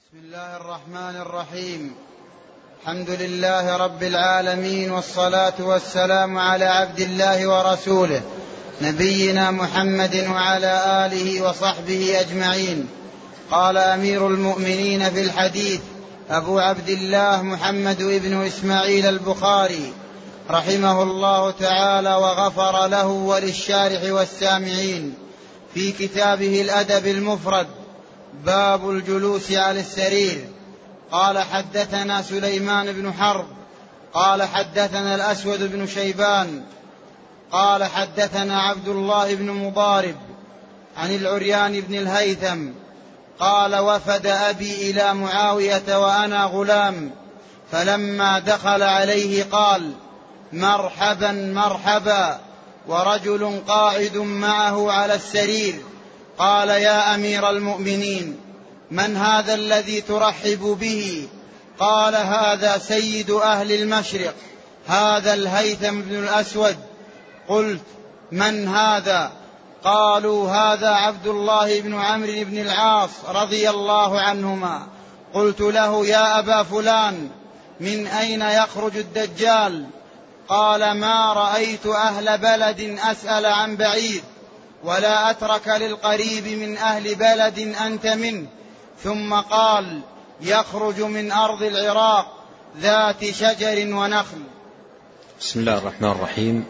بسم الله الرحمن الرحيم. الحمد لله رب العالمين، والصلاة والسلام على عبد الله ورسوله نبينا محمد وعلى آله وصحبه أجمعين. قال أمير المؤمنين في الحديث أبو عبد الله محمد بن إسماعيل البخاري رحمه الله تعالى وغفر له وللشارح والسامعين في كتابه الأدب المفرد باب الجلوس على السرير. قال حدثنا سليمان بن حرب قال حدثنا الأسود بن شيبان قال حدثنا عبد الله بن مضارب عن العريان بن الهيثم قال وفد أبي إلى معاوية وأنا غلام، فلما دخل عليه قال مرحبا مرحبا، ورجل قاعد معه على السرير. قال يا أمير المؤمنين، من هذا الذي ترحب به؟ قال هذا سيد أهل المشرق، هذا الهيثم بن الأسود. قلت من هذا؟ قالوا هذا عبد الله بن عمرو بن العاص رضي الله عنهما. قلت له يا أبا فلان، من أين يخرج الدجال؟ قال ما رأيت أهل بلد أسأل عن بعيد، ولا أترك للقريب من أهل بلد أنت منه. ثم قال يخرج من أرض العراق ذات شجر ونخل. بسم الله الرحمن الرحيم.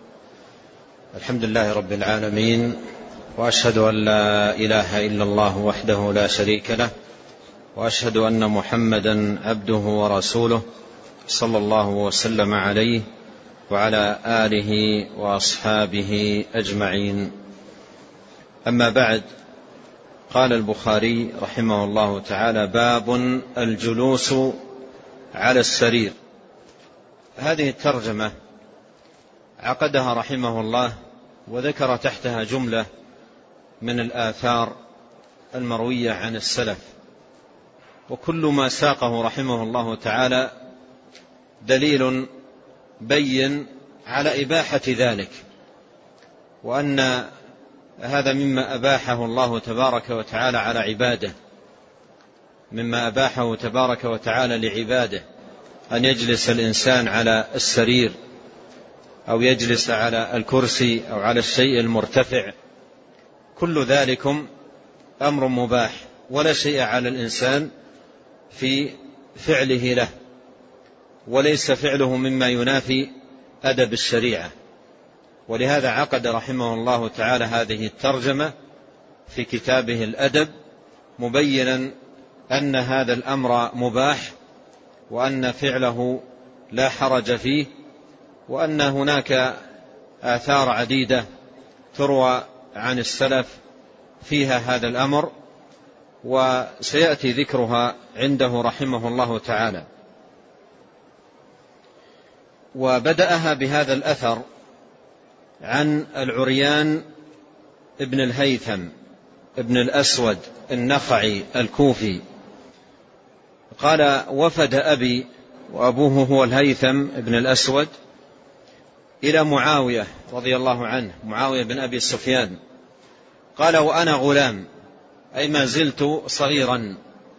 الحمد لله رب العالمين، وأشهد أن لا إله إلا الله وحده لا شريك له، وأشهد أن محمدا عبده ورسوله صلى الله وسلم عليه وعلى آله وأصحابه أجمعين. أما بعد، قال البخاري رحمه الله تعالى باب الجلوس على السرير. هذه الترجمة عقدها رحمه الله وذكر تحتها جملة من الآثار المروية عن السلف، وكل ما ساقه رحمه الله تعالى دليل بين على إباحة ذلك، وأن هذا مما أباحه الله تبارك وتعالى على عباده، مما أباحه تبارك وتعالى لعباده، أن يجلس الإنسان على السرير أو يجلس على الكرسي أو على الشيء المرتفع. كل ذلكم أمر مباح، ولا شيء على الإنسان في فعله له، وليس فعله مما ينافي أدب الشريعة. ولهذا عقد رحمه الله تعالى هذه الترجمة في كتابه الأدب، مبينا أن هذا الأمر مباح، وأن فعله لا حرج فيه، وأن هناك آثار عديدة تروى عن السلف فيها هذا الأمر، وسيأتي ذكرها عنده رحمه الله تعالى. وبدأها بهذا الأثر عن العريان ابن الهيثم ابن الأسود النخعي الكوفي قال وفد أبي، وأبوه هو الهيثم ابن الأسود، إلى معاوية رضي الله عنه، معاوية بن أبي سفيان. قال وأنا غلام، أي ما زلت صغيرا.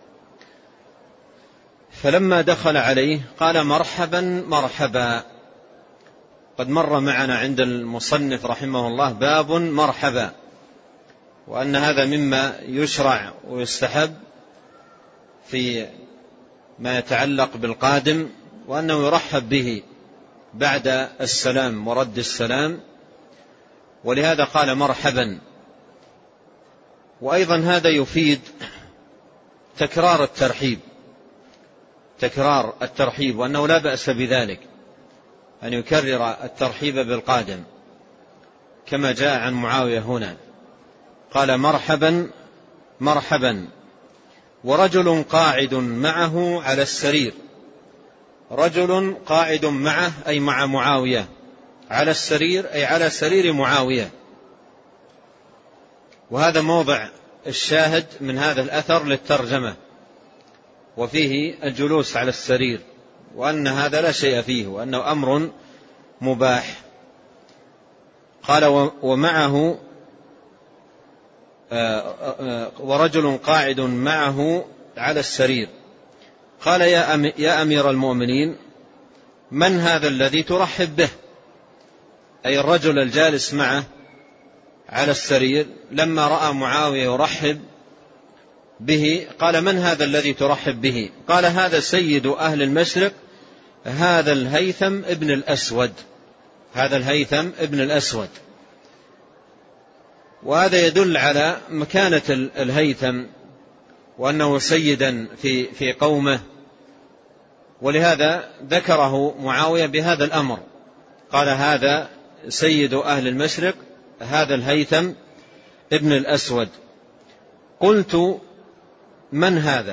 فلما دخل عليه قال مرحبا مرحبا. قد مر معنا عند المصنف رحمه الله باب مرحبا، وأن هذا مما يشرع ويستحب في ما يتعلق بالقادم، وأنه يرحب به بعد السلام ورد السلام، ولهذا قال مرحبا. وأيضا هذا يفيد تكرار الترحيب، وأنه لا بأس بذلك أن يكرر الترحيب بالقادم، كما جاء عن معاوية هنا. قال مرحبا مرحبا، ورجل قاعد معه على السرير. رجل قاعد معه أي مع معاوية، على السرير أي على سرير معاوية. وهذا موضع الشاهد من هذا الأثر للترجمة، وفيه الجلوس على السرير، وأن هذا لا شيء فيه، وأنه أمر مباح. قال ورجل قاعد معه على السرير. قال يا أمير المؤمنين من هذا الذي ترحب به؟ أي الرجل الجالس معه على السرير لما رأى معاوية يرحب به قال من هذا الذي ترحب به؟ قال هذا سيد أهل المشرق، هذا الهيثم ابن الأسود. هذا الهيثم ابن الأسود. وهذا يدل على مكانة الهيثم وأنه سيدا في قومه، ولهذا ذكره معاوية بهذا الأمر، قال هذا سيد أهل المشرق، هذا الهيثم ابن الأسود. قلت من هذا؟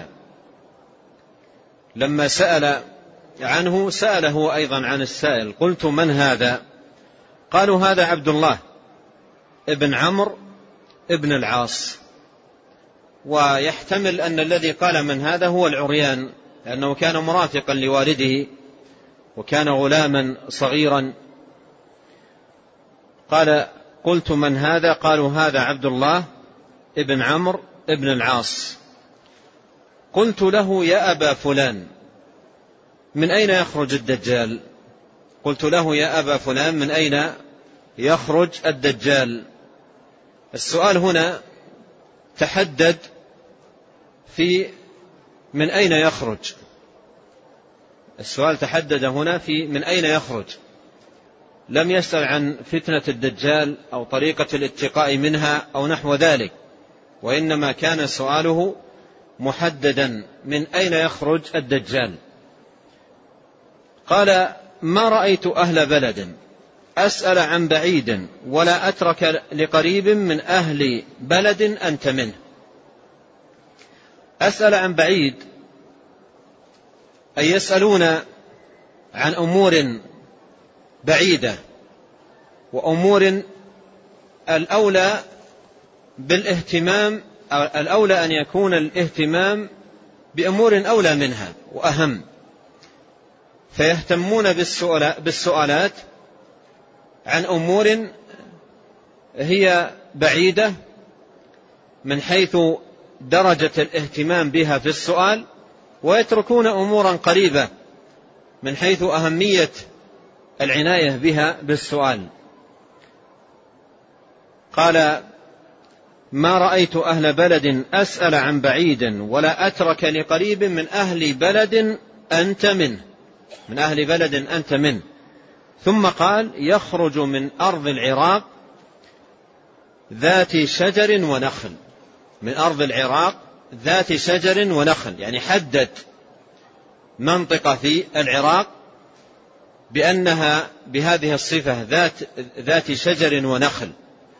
لما سأل عنه سأله أيضا عن السائل، قلت من هذا؟ قالوا هذا عبد الله ابن عمرو ابن العاص. ويحتمل أن الذي قال من هذا هو العريان، لأنه كان مرافقا لوالده وكان غلاما صغيرا. قال قلت من هذا؟ قالوا هذا عبد الله ابن عمرو ابن العاص. قلت له يا أبا فلان من أين يخرج الدجال؟ قلت له يا أبا فلان من أين يخرج الدجال؟ السؤال هنا تحدد في من أين يخرج. السؤال تحدد هنا في من أين يخرج، لم يسأل عن فتنة الدجال أو طريقة الاتقاء منها أو نحو ذلك، وإنما كان سؤاله محددا من أين يخرج الدجال. قال ما رأيت أهل بلد أسأل عن بعيد ولا أترك لقريب من أهل بلد أنت منه. أسأل عن بعيد أي يسألون عن أمور بعيدة وأمور الأولى بالاهتمام، الأولى أن يكون الاهتمام بأمور أولى منها وأهم، فيهتمون بالسؤالات عن أمور هي بعيدة من حيث درجة الاهتمام بها في السؤال، ويتركون أمورا قريبة من حيث أهمية العناية بها بالسؤال. قال ما رأيت أهل بلد أسأل عن بعيد ولا أترك لقريب من أهل بلد أنت منه، من أهل بلد أنت منه. ثم قال يخرج من أرض العراق ذات شجر ونخل. من أرض العراق ذات شجر ونخل، يعني حدد منطقة في العراق بأنها بهذه الصفة ذات شجر ونخل.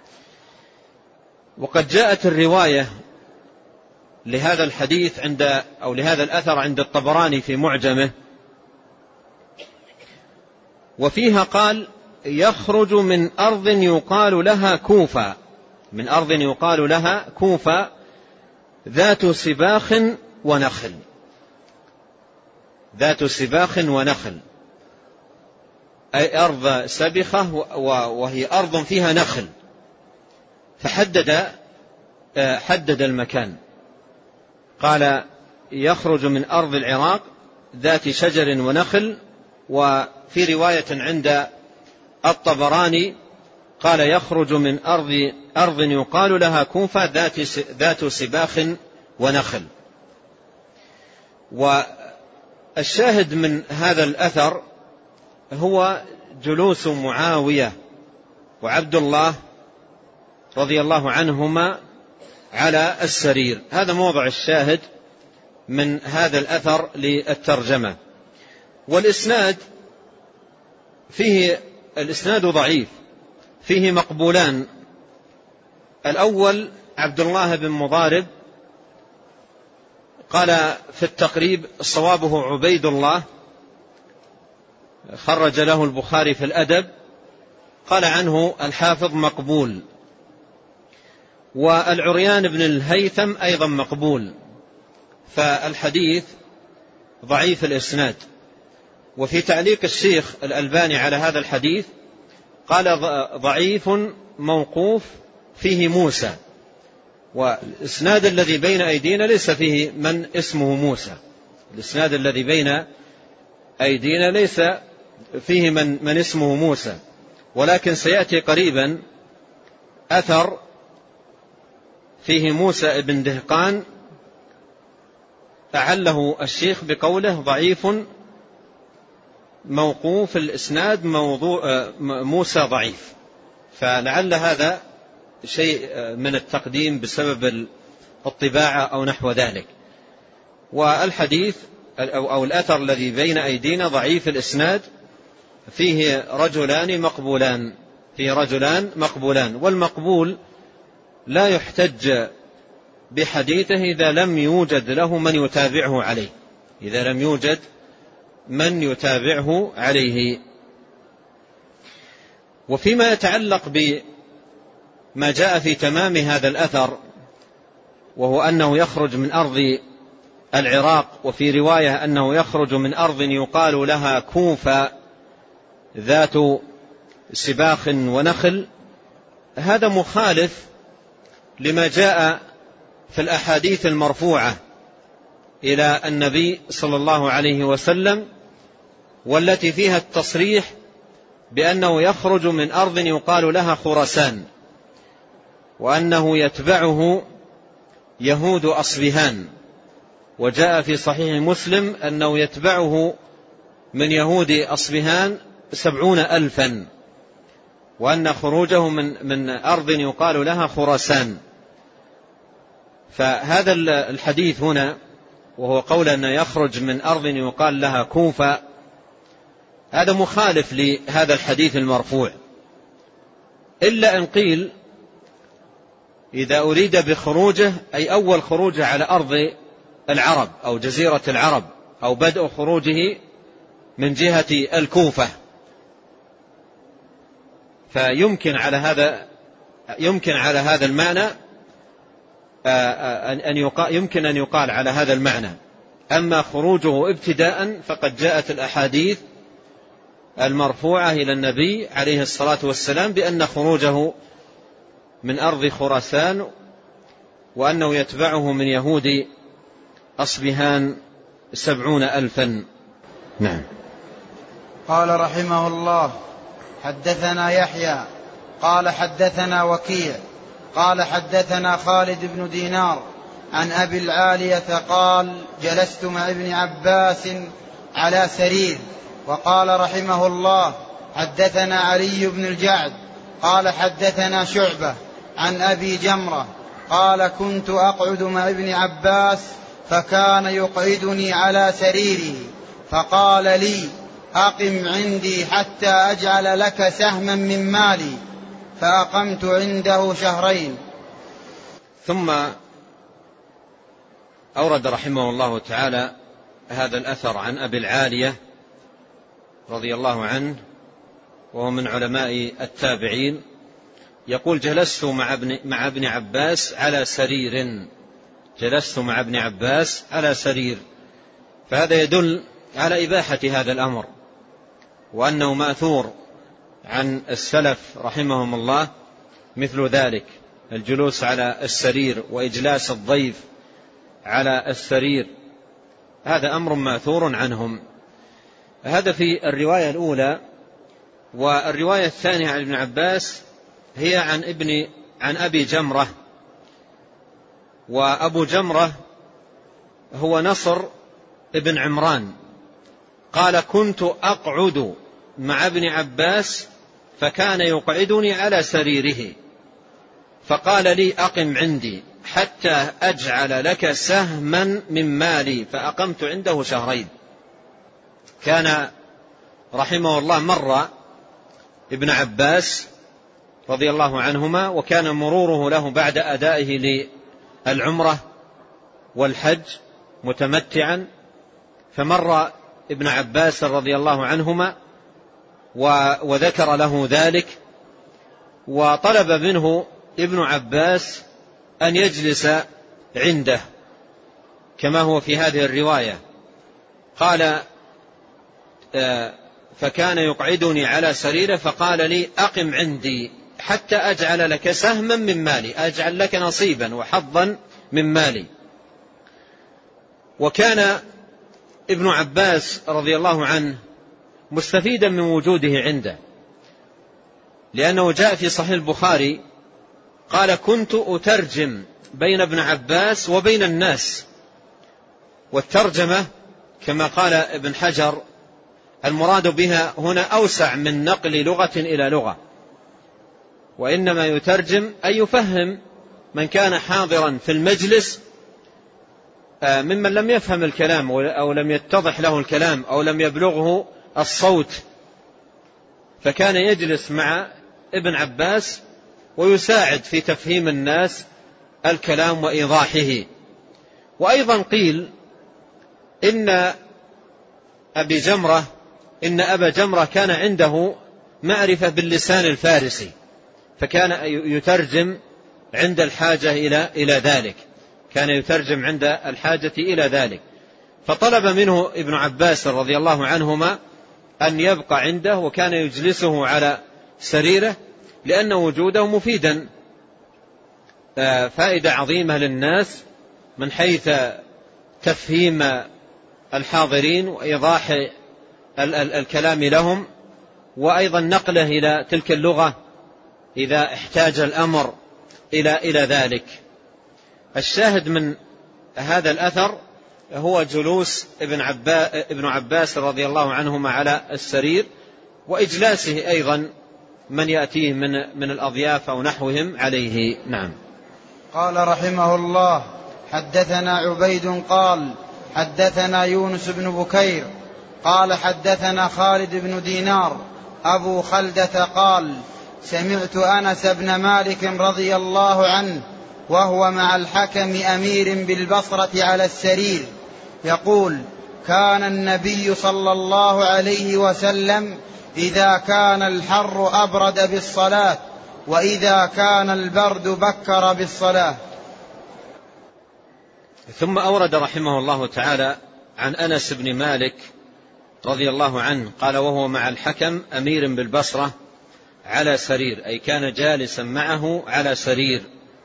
وقد جاءت الرواية لهذا الحديث أو لهذا الأثر عند الطبراني في معجمه، وفيها قال يخرج من أرض يقال لها كوفة، من أرض يقال لها كوفة ذات سباخ ونخل، ذات سباخ ونخل، أي أرض سبخة وهي أرض فيها نخل، فحدد المكان. قال يخرج من أرض العراق ذات شجر ونخل. وفي رواية عند الطبراني قال يخرج من أرض يقال لها كوفة ذات سباخ ونخل. والشاهد من هذا الأثر هو جلوس معاوية وعبد الله رضي الله عنهما على السرير. هذا موضع الشاهد من هذا الأثر للترجمة. والإسناد الإسناد ضعيف، فيه مقبولان. الأول عبد الله بن مضارب قال في التقريب صوابه عبيد الله، خرج له البخاري في الأدب، قال عنه الحافظ مقبول. والعريان بن الهيثم أيضا مقبول، فالحديث ضعيف الإسناد. وفي تعليق الشيخ الألباني على هذا الحديث قال ضعيف موقوف فيه موسى، والإسناد الذي بين أيدينا ليس فيه من اسمه موسى، الإسناد الذي بين أيدينا ليس فيه من اسمه موسى، ولكن سيأتي قريبا أثر فيه موسى ابن دهقان أعله الشيخ بقوله ضعيف موقوف الإسناد موسى ضعيف، فلعل هذا شيء من التقديم بسبب الطباعة أو نحو ذلك. والحديث أو الأثر الذي بين أيدينا ضعيف الإسناد فيه رجلان مقبولان، والمقبول لا يحتج بحديثه إذا لم يوجد له من يتابعه عليه. وفيما يتعلق بما جاء في تمام هذا الأثر، وهو أنه يخرج من أرض العراق، وفي رواية أنه يخرج من أرض يقال لها كوفة ذات سباخ ونخل، هذا مخالف لما جاء في الأحاديث المرفوعة إلى النبي صلى الله عليه وسلم، والتي فيها التصريح بأنه يخرج من أرض يقال لها خراسان، وأنه يتبعه يهود أصبهان. وجاء في صحيح مسلم أنه يتبعه من يهود أصبهان 70,000، وأن خروجه من أرض يقال لها خراسان. فهذا الحديث هنا، وهو قول أن يخرج من أرض يقال لها كوفة، هذا مخالف لهذا الحديث المرفوع، إلا أن قيل إذا أريد بخروجه أي أول خروجه على أرض العرب أو جزيرة العرب، أو بدء خروجه من جهة الكوفة، فيمكن على هذا المعنى يمكن أن يقال على هذا المعنى. أما خروجه ابتداء فقد جاءت الأحاديث المرفوعة إلى النبي عليه الصلاة والسلام بأن خروجه من أرض خراسان، وأنه يتبعه من يهود أصبهان 70,000. نعم. قال رحمه الله: حدثنا يحيى قال حدثنا وكيع قال حدثنا خالد بن دينار عن أبي العالية قال: جلست مع ابن عباس على سرير. وقال رحمه الله: حدثنا علي بن الجعد قال حدثنا شعبة عن أبي جمرة قال: كنت أقعد مع ابن عباس فكان يقعدني على سريره فقال لي: أقم عندي حتى أجعل لك سهما من مالي، فأقمت عنده 2 شهر. ثم أورد رحمه الله تعالى هذا الأثر عن أبي العالية رضي الله عنه، وهو من علماء التابعين، يقول: جلست مع ابن عباس على سرير. فهذا يدل على إباحة هذا الأمر، وأنه مأثور عن السلف رحمهم الله مثل ذلك، الجلوس على السرير وإجلاس الضيف على السرير، هذا أمر مأثور عنهم. هذا في الرواية الأولى. والرواية الثانية عن ابن عباس هي عن أبي جمرة، وأبو جمرة هو نصر ابن عمران قال: كنت أقعد مع ابن عباس فكان يقعدني على سريره فقال لي: أقم عندي حتى أجعل لك سهما من مالي، فأقمت عنده 2 شهر. كان رحمه الله مر ابن عباس رضي الله عنهما، وكان مروره له بعد أدائه للعمرة والحج متمتعا، فمر ابن عباس رضي الله عنهما وذكر له ذلك، وطلب منه ابن عباس أن يجلس عنده كما هو في هذه الرواية. قال: فكان يقعدني على سريره فقال لي: أقم عندي حتى أجعل لك سهما من مالي، أجعل لك نصيبا وحظا من مالي. وكان ابن عباس رضي الله عنه مستفيدا من وجوده عنده، لأنه جاء في صحيح البخاري قال: كنت أترجم بين ابن عباس وبين الناس. والترجمة كما قال ابن حجر المراد بها هنا أوسع من نقل لغة إلى لغة، وإنما يترجم أي يفهم من كان حاضرا في المجلس ممن لم يفهم الكلام أو لم يتضح له الكلام أو لم يبلغه الصوت، فكان يجلس مع ابن عباس ويساعد في تفهيم الناس الكلام وإيضاحه. وأيضا قيل إن أبا جمرة كان عنده معرفة باللسان الفارسي، فكان يترجم عند الحاجة إلى ذلك، كان يترجم عند الحاجة إلى ذلك. فطلب منه ابن عباس رضي الله عنهما أن يبقى عنده، وكان يجلسه على سريره لأن وجوده مفيدا، فائدة عظيمة للناس من حيث تفهيم الحاضرين وإيضاح الكلام لهم، وأيضا نقله إلى تلك اللغة إذا احتاج الأمر إلى ذلك. الشاهد من هذا الأثر هو جلوس ابن عباس رضي الله عنهما على السرير، وإجلاسه أيضا من يأتيه من الأضياف أو نحوهم عليه. نعم. قال رحمه الله: حدثنا عبيد قال حدثنا يونس بن بكير قال حدثنا خالد بن دينار أبو خلدة قال: سمعت أنس بن مالك رضي الله عنه وهو مع الحكم أمير بالبصرة على السرير يقول: كان النبي صلى الله عليه وسلم إذا كان الحر أبرد بالصلاة، وإذا كان البرد بكر بالصلاة. ثم أورد رحمه الله تعالى عن أنس بن مالك رضي الله عنه قال: وهو مع الحكم أمير بالبصرة على سرير، أي كان جالسا معه على سرير.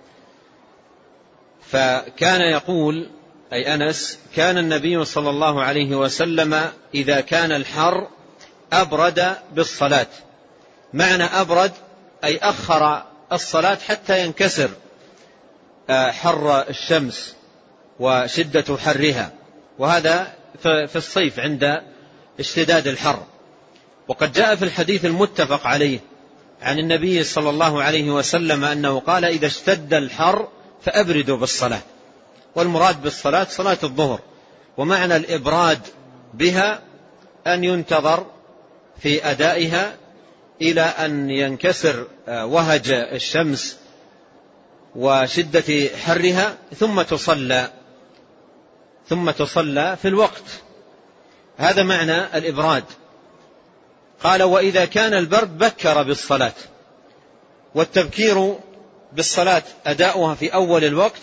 فكان يقول أي أنس: كان النبي صلى الله عليه وسلم إذا كان الحر أبرد بالصلاة. معنى أبرد أي أخر الصلاة حتى ينكسر حر الشمس وشدة حرها، وهذا في الصيف عند اشتداد الحر. وقد جاء في الحديث المتفق عليه عن النبي صلى الله عليه وسلم أنه قال: إذا اشتد الحر فأبردوا بالصلاة. والمراد بالصلاة صلاة الظهر، ومعنى الإبراد بها أن ينتظر في أدائها إلى أن ينكسر وهج الشمس وشدة حرها ثم تصلى في الوقت. هذا معنى الإبراد. قال: وإذا كان البرد بكر بالصلاة. والتبكير بالصلاة أداؤها في أول الوقت،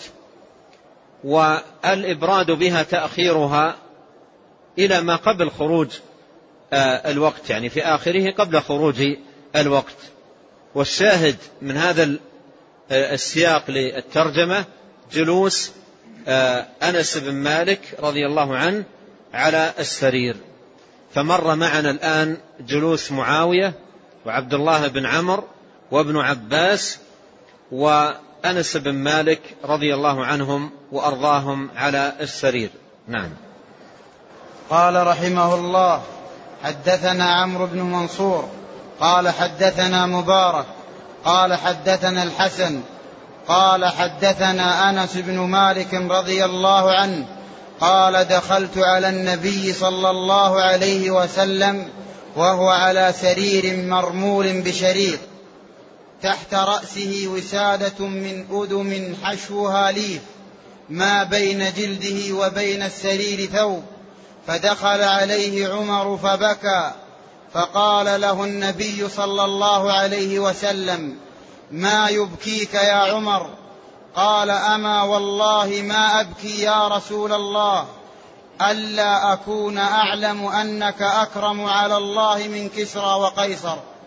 والإبراد بها تأخيرها إلى ما قبل خروج الوقت، يعني في آخره قبل خروج الوقت. والشاهد من هذا السياق للترجمة جلوس أنس بن مالك رضي الله عنه على السرير. فمر معنا الآن جلوس معاوية وعبد الله بن عمرو وابن عباس وأنس بن مالك رضي الله عنهم وأرضاهم على السرير. نعم. قال رحمه الله: حدثنا عمرو بن منصور قال حدثنا مبارك قال حدثنا الحسن قال حدثنا أنس بن مالك رضي الله عنه قال: دخلت على النبي صلى الله عليه وسلم وهو على سرير مرمول بشريط، تحت رأسه وسادة من أدم حشوها ليف، ما بين جلده وبين السرير ثوب. فدخل عليه عمر فبكى، فقال له النبي صلى الله عليه وسلم: ما يبكيك يا عمر؟ قال: أما والله ما أبكي يا رسول الله، ألا أكون أعلم أنك أكرم على الله من كسرى وقيصر.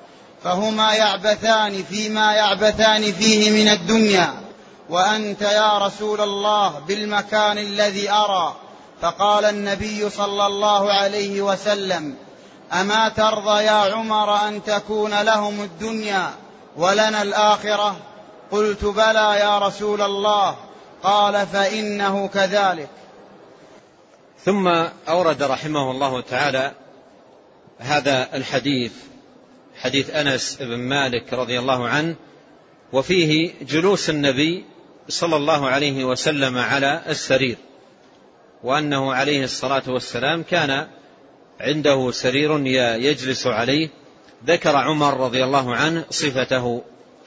فهما يعبثان فيما يعبثان فيه من الدنيا، وأنت يا رسول الله بالمكان الذي أرى. فقال النبي صلى الله عليه وسلم: أما ترضى يا عمر أن تكون لهم الدنيا ولنا الآخرة؟ قلت: بلى يا رسول الله. قال: فإنه كذلك. ثم أورد رحمه الله تعالى هذا الحديث، حديث أنس بن مالك رضي الله عنه، وفيه جلوس النبي صلى الله عليه وسلم على السرير، وأنه عليه الصلاة والسلام كان عنده سرير يجلس عليه. ذكر عمر رضي الله عنه صفته،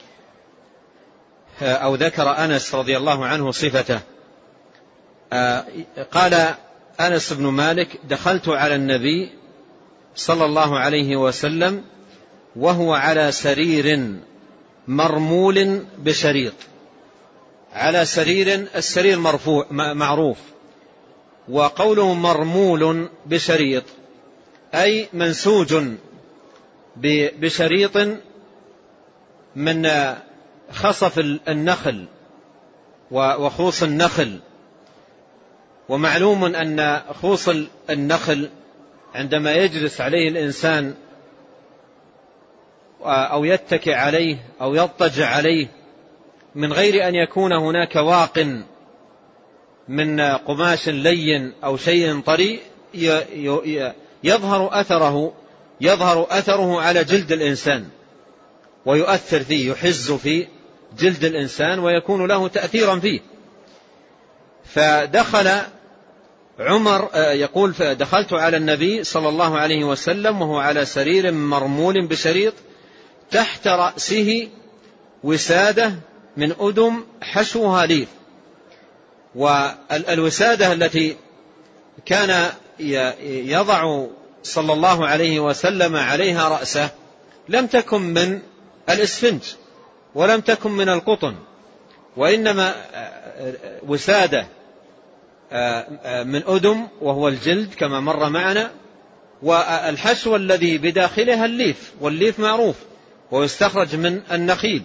أو ذكر أنس رضي الله عنه صفته. قال أنس بن مالك: دخلت على النبي صلى الله عليه وسلم وهو على سرير مرمول بشريط. على سرير، السرير مرفوع معروف، وقوله مرمول بشريط أي منسوج بشريط من خصف النخل وخوص النخل. ومعلوم أن خوص النخل عندما يجلس عليه الإنسان أو يتكئ عليه أو يضطجع عليه من غير أن يكون هناك واق من قماش لين أو شيء طري، يظهر أثره على جلد الإنسان ويؤثر فيه، يحز في جلد الإنسان ويكون له تأثيرا فيه. فدخل عمر يقول: فدخلت على النبي صلى الله عليه وسلم وهو على سرير مرمول بشريط تحت رأسه وسادة من أدم حشوها ليف. والوسادة التي كان يضع صلى الله عليه وسلم عليها رأسه لم تكن من الإسفنج ولم تكن من القطن، وإنما وسادة من أدم وهو الجلد كما مر معنا، والحشو الذي بداخلها الليف، والليف معروف ويستخرج من النخيل.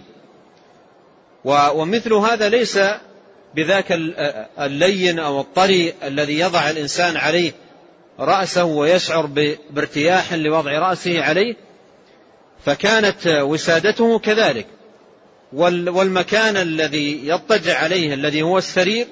ومثل هذا ليس بذاك اللين أو الطري الذي يضع الإنسان عليه رأسه ويشعر بارتياح لوضع رأسه عليه، فكانت وسادته كذلك. والمكان الذي يضطجع عليه الذي هو السرير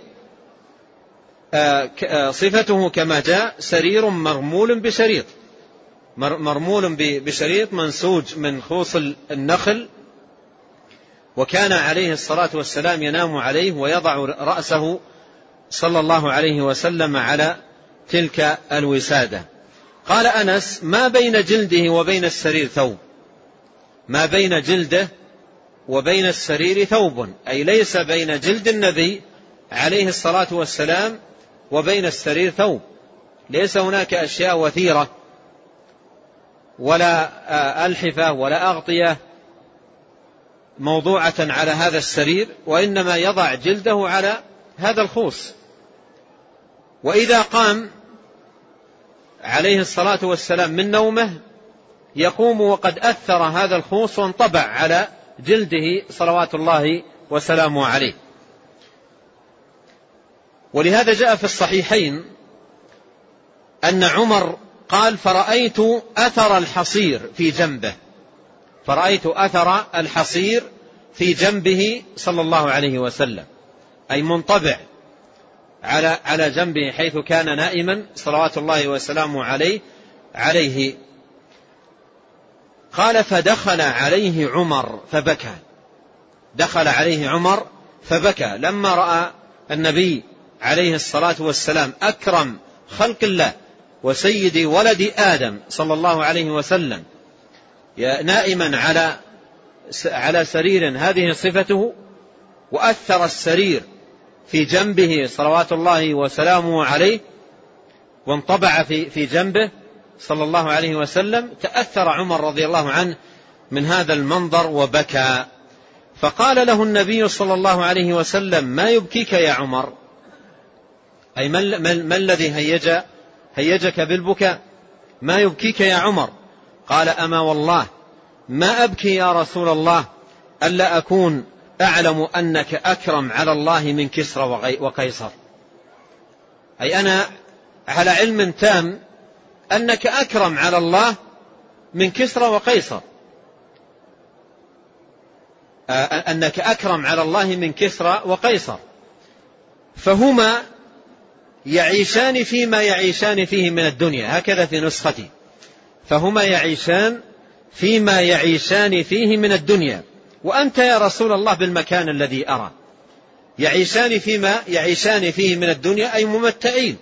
صفته كما جاء: سرير مرمول بشريط، مرمول بشريط منسوج من خوص النخل. وكان عليه الصلاة والسلام ينام عليه ويضع رأسه صلى الله عليه وسلم على تلك الوسادة. قال أنس: ما بين جلده وبين السرير ثوب. ما بين جلده وبين السرير ثوب، أي ليس بين جلد النبي عليه الصلاة والسلام وبين السرير ثوب، ليس هناك أشياء وثيرة ولا ألحفة ولا أغطية موضوعة على هذا السرير، وإنما يضع جلده على هذا الخوص. وإذا قام عليه الصلاة والسلام من نومه يقوم وقد أثر هذا الخوص وانطبع على جلده صلوات الله وسلامه عليه. ولهذا جاء في الصحيحين أن عمر قال: فرأيت أثر الحصير في جنبه. فرأيت أثر الحصير في جنبه صلى الله عليه وسلم، أي منطبع على جنبه حيث كان نائما صلوات الله وسلامه عليه. قال: فدخل عليه عمر فبكى. دخل عليه عمر فبكى لما رأى النبي عليه الصلاة والسلام أكرم خلق الله وسيد ولد آدم صلى الله عليه وسلم نائما على سرير هذه صفته، وأثر السرير في جنبه صلوات الله وسلامه عليه وانطبع في جنبه صلى الله عليه وسلم. تأثر عمر رضي الله عنه من هذا المنظر وبكى. فقال له النبي صلى الله عليه وسلم: ما يبكيك يا عمر؟ أي ما الذي هيجك بالبكاء؟ ما يبكيك يا عمر؟ قال: أما والله ما أبكي يا رسول الله ألا أكون أعلم أنك أكرم على الله من كسرى وقيصر، أي أنا على علم تام أنك أكرم على الله من كسرى وقيصر، أنك أكرم على الله من كسرى وقيصر، فهما يعيشان فيما يعيشان فيه من الدنيا، هكذا في نسختي، فهما يعيشان فيما يعيشان فيه من الدنيا، وأنت يا رسول الله بالمكان الذي أرى. يعيشان فيما يعيشان فيه من الدنيا أي ممتعين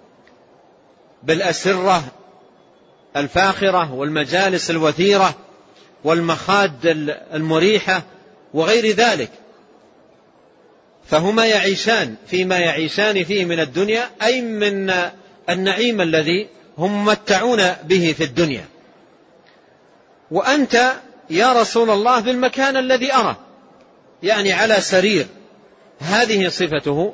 بالأسرة الفاخرة والمجالس الوثيرة والمخاد المريحة وغير ذلك، فهما يعيشان فيما يعيشان فيه من الدنيا أي من النعيم الذي هم ممتعون به في الدنيا. وأنت يا رسول الله بالمكان الذي أرى، يعني على سرير، هذه صفته،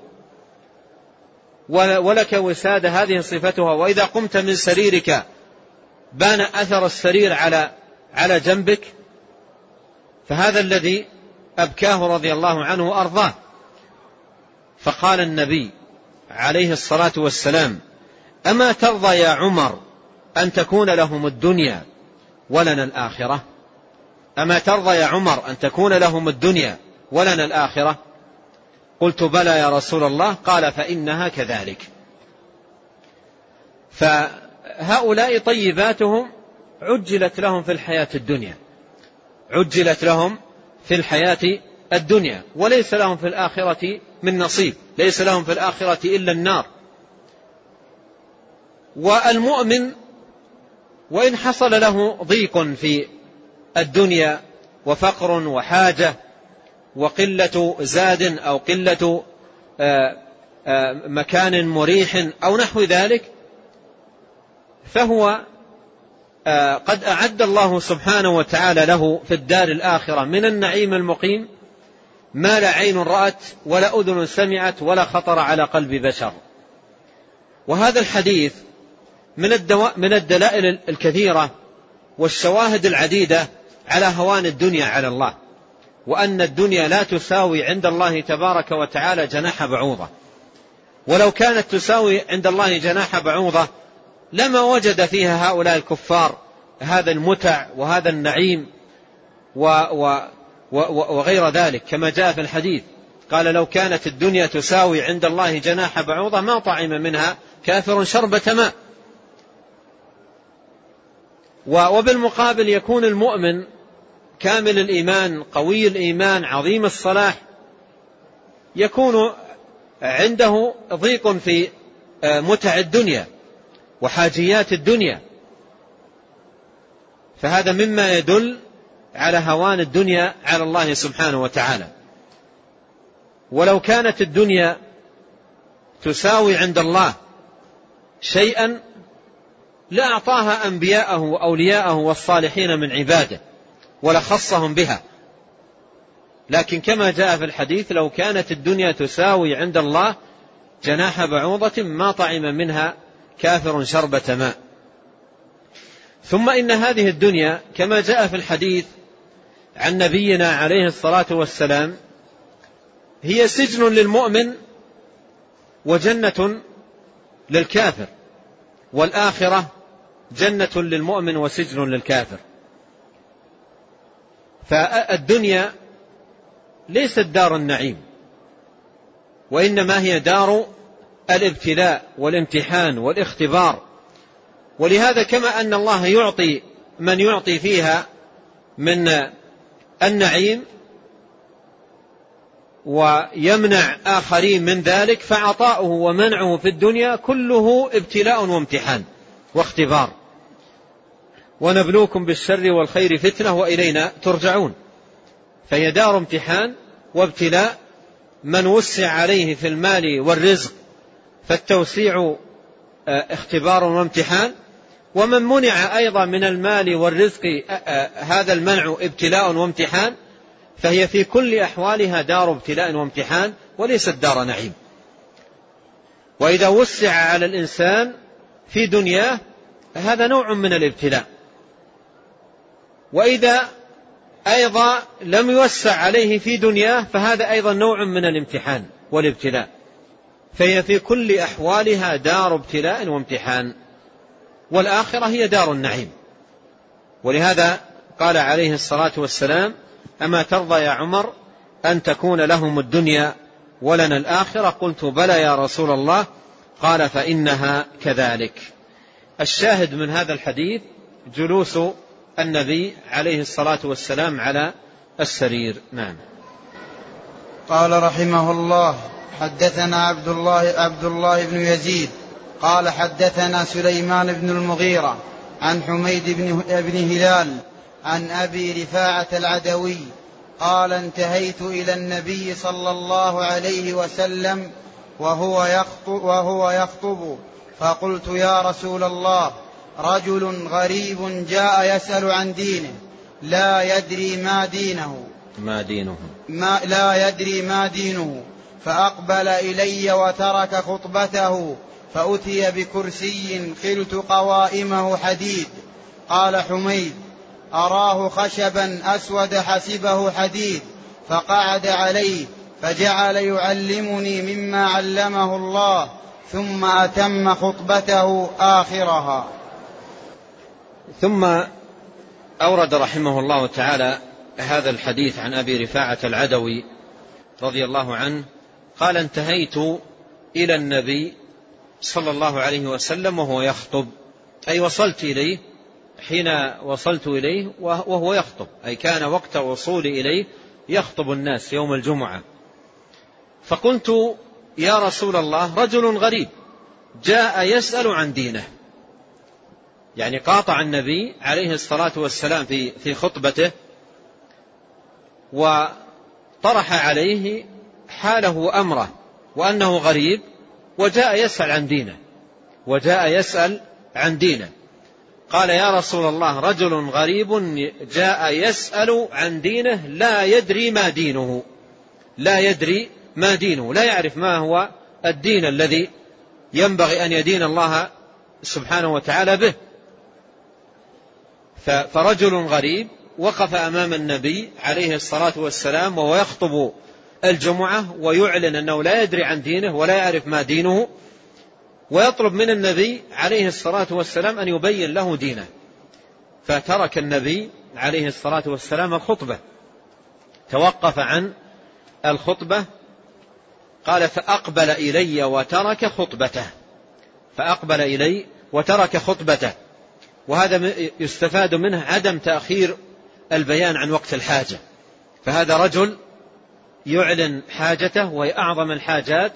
ولك وسادة، هذه صفتها، وإذا قمت من سريرك بان أثر السرير على جنبك، فهذا الذي أبكاه رضي الله عنه وأرضاه. فقال النبي عليه الصلاة والسلام: أما ترضى يا عمر أن تكون لهم الدنيا ولنا الآخرة؟ أما ترضى يا عمر أن تكون لهم الدنيا ولنا الآخرة؟ قلت: بلى يا رسول الله. قال: فإنها كذلك. فهؤلاء طيباتهم عجلت لهم في الحياة الدنيا، عجلت لهم في الحياة الدنيا، وليس لهم في الآخرة من نصيب، ليس لهم في الآخرة إلا النار. والمؤمن وإن حصل له ضيق في الدنيا وفقر وحاجة وقلة زاد أو قلة مكان مريح أو نحو ذلك، فهو قد أعد الله سبحانه وتعالى له في الدار الآخرة من النعيم المقيم ما لا عين رأت ولا أذن سمعت ولا خطر على قلب بشر. وهذا الحديث من الدلائل الكثيرة والشواهد العديدة على هوان الدنيا على الله، وأن الدنيا لا تساوي عند الله تبارك وتعالى جناح بعوضة، ولو كانت تساوي عند الله جناح بعوضة لما وجد فيها هؤلاء الكفار هذا المتع وهذا النعيم وغير ذلك، كما جاء في الحديث قال: لو كانت الدنيا تساوي عند الله جناح بعوضة ما طعم منها كافر شربة ماء. وبالمقابل يكون المؤمن كامل الإيمان قوي الإيمان عظيم الصلاح يكون عنده ضيق في متع الدنيا وحاجيات الدنيا، فهذا مما يدل على هوان الدنيا على الله سبحانه وتعالى. ولو كانت الدنيا تساوي عند الله شيئا لأعطاها أنبياءه وأولياءه والصالحين من عباده ولخصهم بها، لكن كما جاء في الحديث: لو كانت الدنيا تساوي عند الله جناح بعوضة ما طعم منها كافر شربة ماء. ثم إن هذه الدنيا كما جاء في الحديث عن نبينا عليه الصلاة والسلام هي سجن للمؤمن وجنة للكافر، والآخرة جنة للمؤمن وسجن للكافر. فالدنيا ليست دار النعيم، وإنما هي دار الابتلاء والامتحان والاختبار. ولهذا كما أن الله يعطي من يعطي فيها من النعيم ويمنع آخرين من ذلك، فعطاؤه ومنعه في الدنيا كله ابتلاء وامتحان واختبار. ونبلوكم بالشر والخير فتنة وإلينا ترجعون. فهي دار امتحان وابتلاء، من وسع عليه في المال والرزق فالتوسيع اختبار وامتحان، ومن منع أيضا من المال والرزق هذا المنع ابتلاء وامتحان، فهي في كل أحوالها دار ابتلاء وامتحان وليست دار نعيم. وإذا وسع على الإنسان في دنياه هذا نوع من الابتلاء، وإذا أيضا لم يوسع عليه في دنياه، فهذا أيضا نوع من الامتحان والابتلاء، فهي في كل أحوالها دار ابتلاء وامتحان، والآخرة هي دار النعيم. ولهذا قال عليه الصلاة والسلام: أما ترضى يا عمر أن تكون لهم الدنيا ولنا الآخرة؟ قلت بلى يا رسول الله. قال: فإنها كذلك. الشاهد من هذا الحديث جلوس النبي عليه الصلاة والسلام على السرير. نعم. قال رحمه الله: حدثنا عبد الله بن يزيد قال حدثنا سليمان بن المغيرة عن حميد بن هلال عن أبي رفاعة العدوي قال: انتهيت إلى النبي صلى الله عليه وسلم وهو يخطب فقلت: يا رسول الله، رجل غريب جاء يسأل عن دينه لا يدري ما دينه فأقبل إلي وترك خطبته فأتي بكرسي خلت قوائمه حديد. قال حميد: أراه خشبا أسود حسبه حديد، فقعد عليه فجعل يعلمني مما علمه الله، ثم أتم خطبته آخرها. ثم أورد رحمه الله تعالى هذا الحديث عن أبي رفاعة العدوي رضي الله عنه قال: انتهيت إلى النبي صلى الله عليه وسلم وهو يخطب، أي وصلت إليه حين وصلت إليه وهو يخطب، أي كان وقت وصولي إليه يخطب الناس يوم الجمعة. فقلت: يا رسول الله، رجل غريب جاء يسأل عن دينه. يعني قاطع النبي عليه الصلاة والسلام في خطبته وطرح عليه حاله أمره وأنه غريب وجاء يسأل عن دينه. قال: يا رسول الله، رجل غريب جاء يسأل عن دينه لا يدري ما دينه، لا يعرف ما هو الدين الذي ينبغي أن يدين الله سبحانه وتعالى به. فرجل غريب وقف أمام النبي عليه الصلاة والسلام وهو يخطب الجمعة ويعلن أنه لا يدري عن دينه ولا يعرف ما دينه، ويطلب من النبي عليه الصلاة والسلام أن يبين له دينه. فترك النبي عليه الصلاة والسلام الخطبة، توقف عن الخطبة. قال: فأقبل إلي وترك خطبته. وهذا يستفاد منه عدم تأخير البيان عن وقت الحاجة، فهذا رجل يعلن حاجته وهي أعظم الحاجات،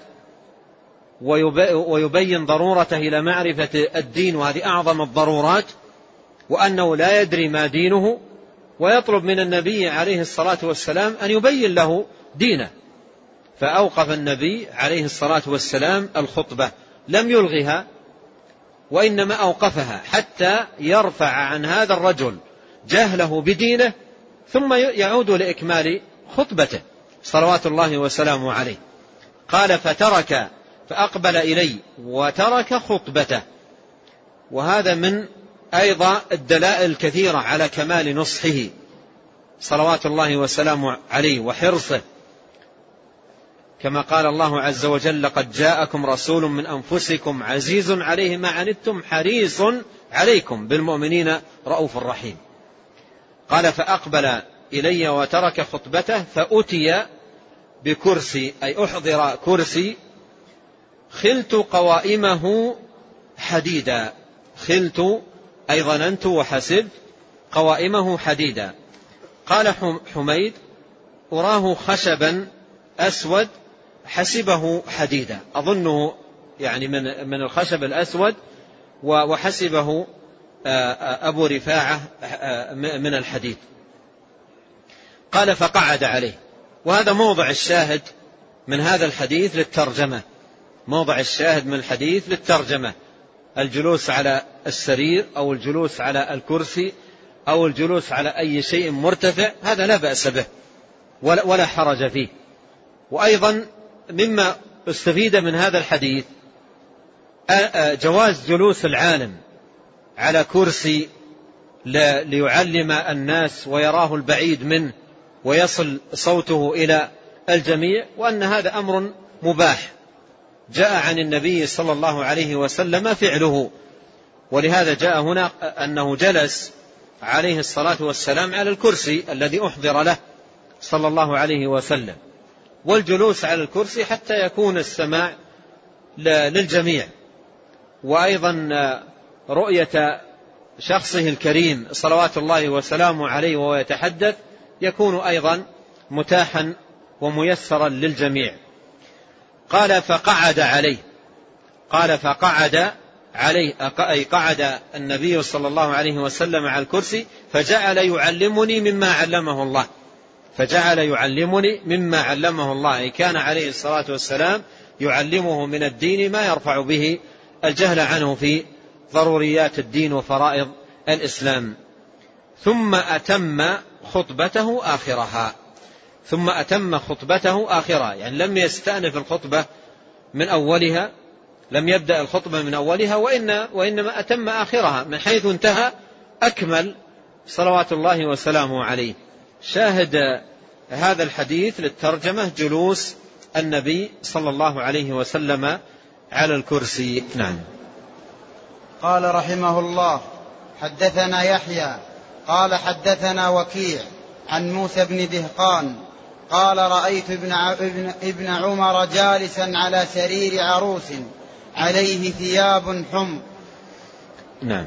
ويبين ضرورته إلى معرفة الدين، وهذه أعظم الضرورات، وأنه لا يدري ما دينه، ويطلب من النبي عليه الصلاة والسلام أن يبين له دينه. فأوقف النبي عليه الصلاة والسلام الخطبة، لم يلغها وإنما أوقفها حتى يرفع عن هذا الرجل جهله بدينه، ثم يعود لإكمال خطبته صلوات الله وسلامه عليه. قال: فأقبل إلي وترك خطبته. وهذا من أيضا الدلائل الكثيرة على كمال نصحه صلوات الله وسلامه عليه وحرصه، كما قال الله عز وجل: لقد جاءكم رسول من أنفسكم عزيز عليه ما عنتم حريص عليكم بالمؤمنين رؤوف رحيم. قال: فأقبل إلي وترك خطبته فأتي بكرسي، أي أحضر كرسي خلت قوائمه حديدا. خلت أي ظننت وحسبت، قوائمه حديدا. قال حميد: أراه خشبا أسود حسبه حديدا، أظنه يعني من الخشب الأسود، وحسبه أبو رفاعة من الحديد. قال: فقعد عليه. وهذا موضع الشاهد من هذا الحديث للترجمة، موضع الشاهد من الحديث للترجمة: الجلوس على السرير أو الجلوس على الكرسي أو الجلوس على أي شيء مرتفع، هذا لا بأس به ولا حرج فيه. وأيضا مما استفيد من هذا الحديث جواز جلوس العالم على كرسي ليعلم الناس ويراه البعيد منه ويصل صوته إلى الجميع، وأن هذا أمر مباح جاء عن النبي صلى الله عليه وسلم فعله. ولهذا جاء هنا أنه جلس عليه الصلاة والسلام على الكرسي الذي أحضر له صلى الله عليه وسلم، والجلوس على الكرسي حتى يكون السماع للجميع، وأيضا رؤية شخصه الكريم صلوات الله وسلامه عليه وهو يتحدث يكون أيضا متاحا وميسرا للجميع. قال فقعد عليه، قال فقعد عليه أي قعد النبي صلى الله عليه وسلم على الكرسي فجعل يعلمني مما علمه الله، فجعل يعلمني مما علمه الله، أي كان عليه الصلاة والسلام يعلمه من الدين ما يرفع به الجهل عنه في ضروريات الدين وفرائض الإسلام. ثم أتم خطبته آخرها، ثم أتم خطبته آخرها، يعني لم يستأنف الخطبة من أولها، لم يبدأ الخطبة من أولها، وإنما أتم آخرها من حيث انتهى أكمل صلوات الله وسلامه عليه. شاهد هذا الحديث للترجمة جلوس النبي صلى الله عليه وسلم على الكرسي. نعم. قال رحمه الله حدثنا يحيى قال حدثنا وكيع عن موسى بن دهقان قال رأيت ابن عمر جالسا على سرير عروس عليه ثياب حمر. نعم.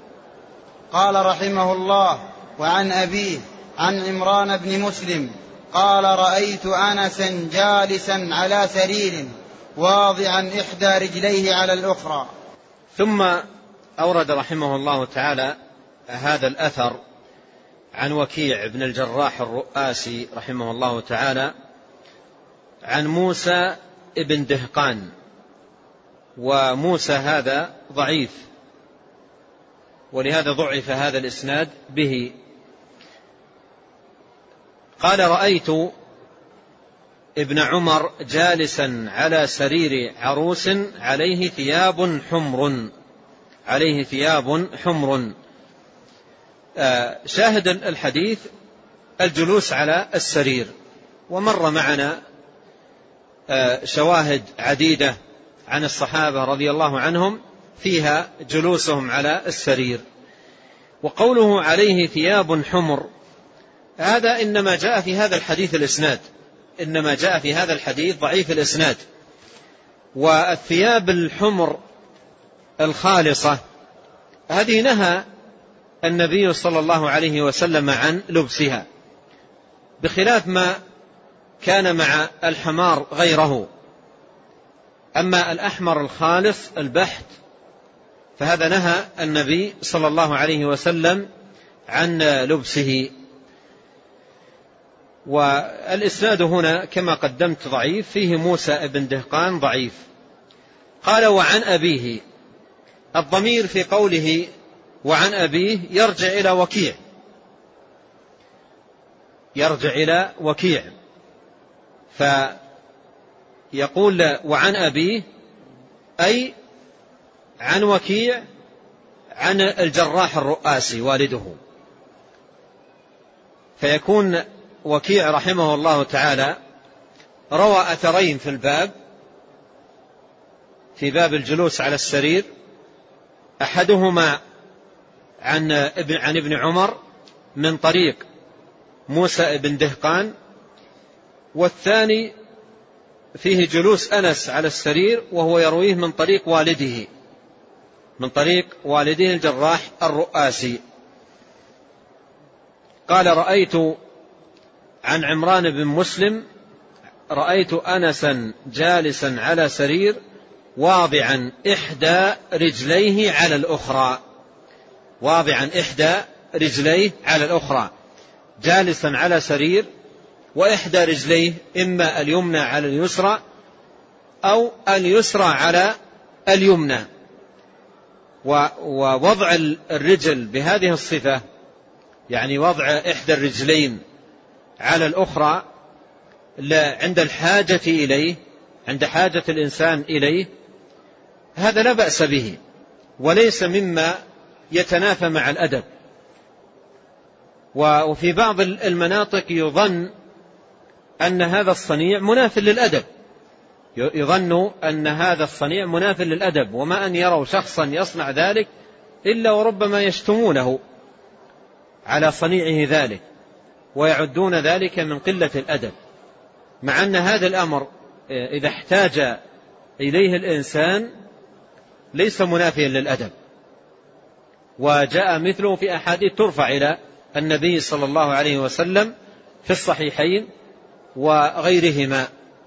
قال رحمه الله وعن أبيه عن عمران بن مسلم قال رأيت أنسا جالسا على سرير واضعا إحدى رجليه على الأخرى. ثم أورد رحمه الله تعالى هذا الأثر عن وكيع بن الجراح الرؤاسي رحمه الله تعالى عن موسى بن دهقان، وموسى هذا ضعيف، ولهذا ضعف هذا الإسناد به. قال رأيت ابن عمر جالسا على سرير عروس عليه ثياب حمر، عليه ثياب حمر. شاهد الحديث الجلوس على السرير، ومر معنا شواهد عديدة عن الصحابة رضي الله عنهم فيها جلوسهم على السرير. وقوله عليه ثياب حمر هذا إنما جاء في هذا الحديث الإسناد، إنما جاء في هذا الحديث ضعيف الإسناد. والثياب الحمر الخالصة هذه نهى النبي صلى الله عليه وسلم عن لبسها، بخلاف ما كان مع الحمار غيره. أما الأحمر الخالص البحت فهذا نهى النبي صلى الله عليه وسلم عن لبسه. والإسناد هنا كما قدمت ضعيف، فيه موسى بن دهقان ضعيف. قال وعن أبيه، الضمير في قوله وعن أبيه يرجع إلى وكيع، يرجع إلى وكيع، فيقول وعن أبيه أي عن وكيع عن الجراح الرؤاسي والده، فيكون وكيع رحمه الله تعالى روى أثرين في الباب، في باب الجلوس على السرير، أحدهما عن ابن عمر من طريق موسى بن دهقان، والثاني فيه جلوس أنس على السرير وهو يرويه من طريق والده، من طريق والده الجراح الرؤاسي. قال رأيت عن عمران بن مسلم رأيت أنسا جالسا على سرير واضعا إحدى رجليه على الأخرى، واضعا إحدى رجليه على الأخرى، جالسا على سرير وإحدى رجليه إما اليمنى على اليسرى أو اليسرى على اليمنى. ووضع الرجل بهذه الصفة، يعني وضع إحدى الرجلين على الأخرى عند الحاجة إليه، عند حاجة الإنسان إليه، هذا لا بأس به، وليس مما يتنافى مع الأدب، وفي بعض المناطق يظن أن هذا الصنيع مناف للأدب، يظن أن هذا الصنيع مناف للأدب، وما أن يروا شخصا يصنع ذلك إلا وربما يشتمونه على صنيعه ذلك ويعدون ذلك من قلة الأدب، مع أن هذا الأمر إذا احتاج إليه الإنسان ليس منافيا للأدب. وجاء مثله في أحاديث ترفع إلى النبي صلى الله عليه وسلم في الصحيحين وغيرهما.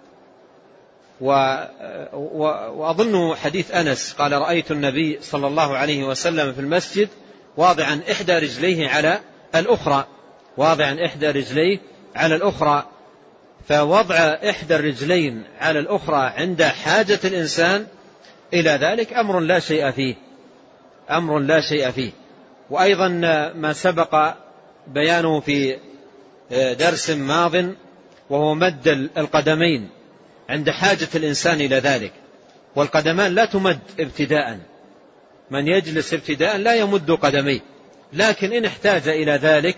وأظن حديث أنس قال: رأيت النبي صلى الله عليه وسلم في المسجد واضعا إحدى رجليه على الأخرى، فوضع إحدى الرجلين على الأخرى عند حاجة الإنسان إلى ذلك أمر لا شيء فيه. وأيضا ما سبق بيانه في درس ماض، وهو مد القدمين عند حاجة الإنسان إلى ذلك، والقدمان لا تمد ابتداء، من يجلس ابتداء لا يمد قدميه، لكن إن احتاج إلى ذلك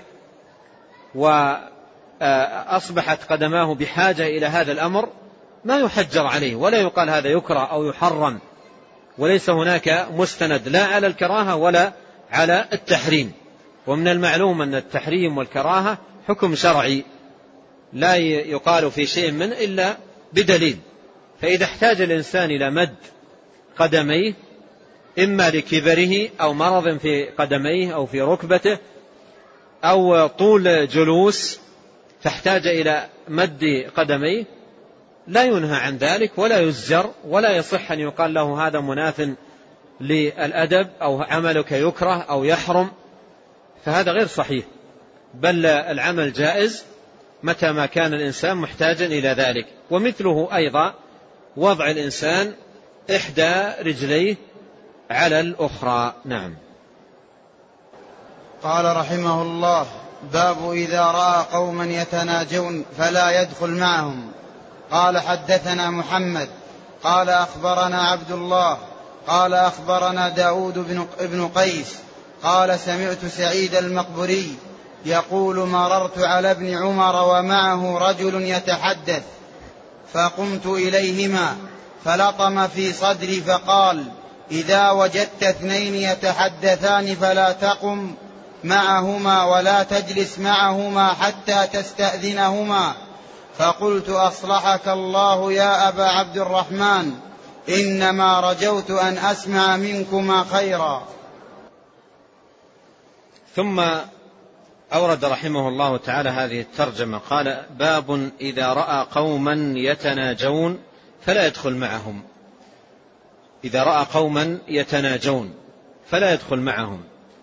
وأصبحت قدماه بحاجة إلى هذا الأمر ما يحجر عليه ولا يقال هذا يكره أو يحرم، وليس هناك مستند لا على الكراهة ولا على التحريم. ومن المعلوم أن التحريم والكراهة حكم شرعي لا يقال في شيء منه إلا بدليل. فإذا احتاج الإنسان إلى مد قدميه إما لكبره أو مرض في قدميه أو في ركبته أو طول جلوس فاحتاج إلى مد قدميه، لا ينهى عن ذلك ولا يزجر، ولا يصح أن يقال له هذا مناف للأدب أو عملك يكره أو يحرم، فهذا غير صحيح، بل العمل جائز متى ما كان الإنسان محتاجا إلى ذلك. ومثله أيضا وضع الإنسان إحدى رجليه على الأخرى. نعم. قال رحمه الله: باب إذا رأى قوما يتناجون فلا يدخل معهم. قال: حدثنا محمد قال أخبرنا عبد الله قال أخبرنا داود بن قيس قال: سمعت سعيد المقبري يقول: مررت على ابن عمر ومعه رجل يتحدث، فقمت إليهما فلطم في صدري فقال: إذا وجدت اثنين يتحدثان فلا تقم معهما ولا تجلس معهما حتى تستأذنهما. فقلت: أصلحك الله يا أبا عبد الرحمن، إنما رجوت أن أسمع منكما خيرا. ثم أورد رحمه الله تعالى هذه الترجمة، قال: باب إذا رأى قوما يتناجون فلا يدخل معهم. إذا رأى قوما يتناجون فلا يدخل معهم.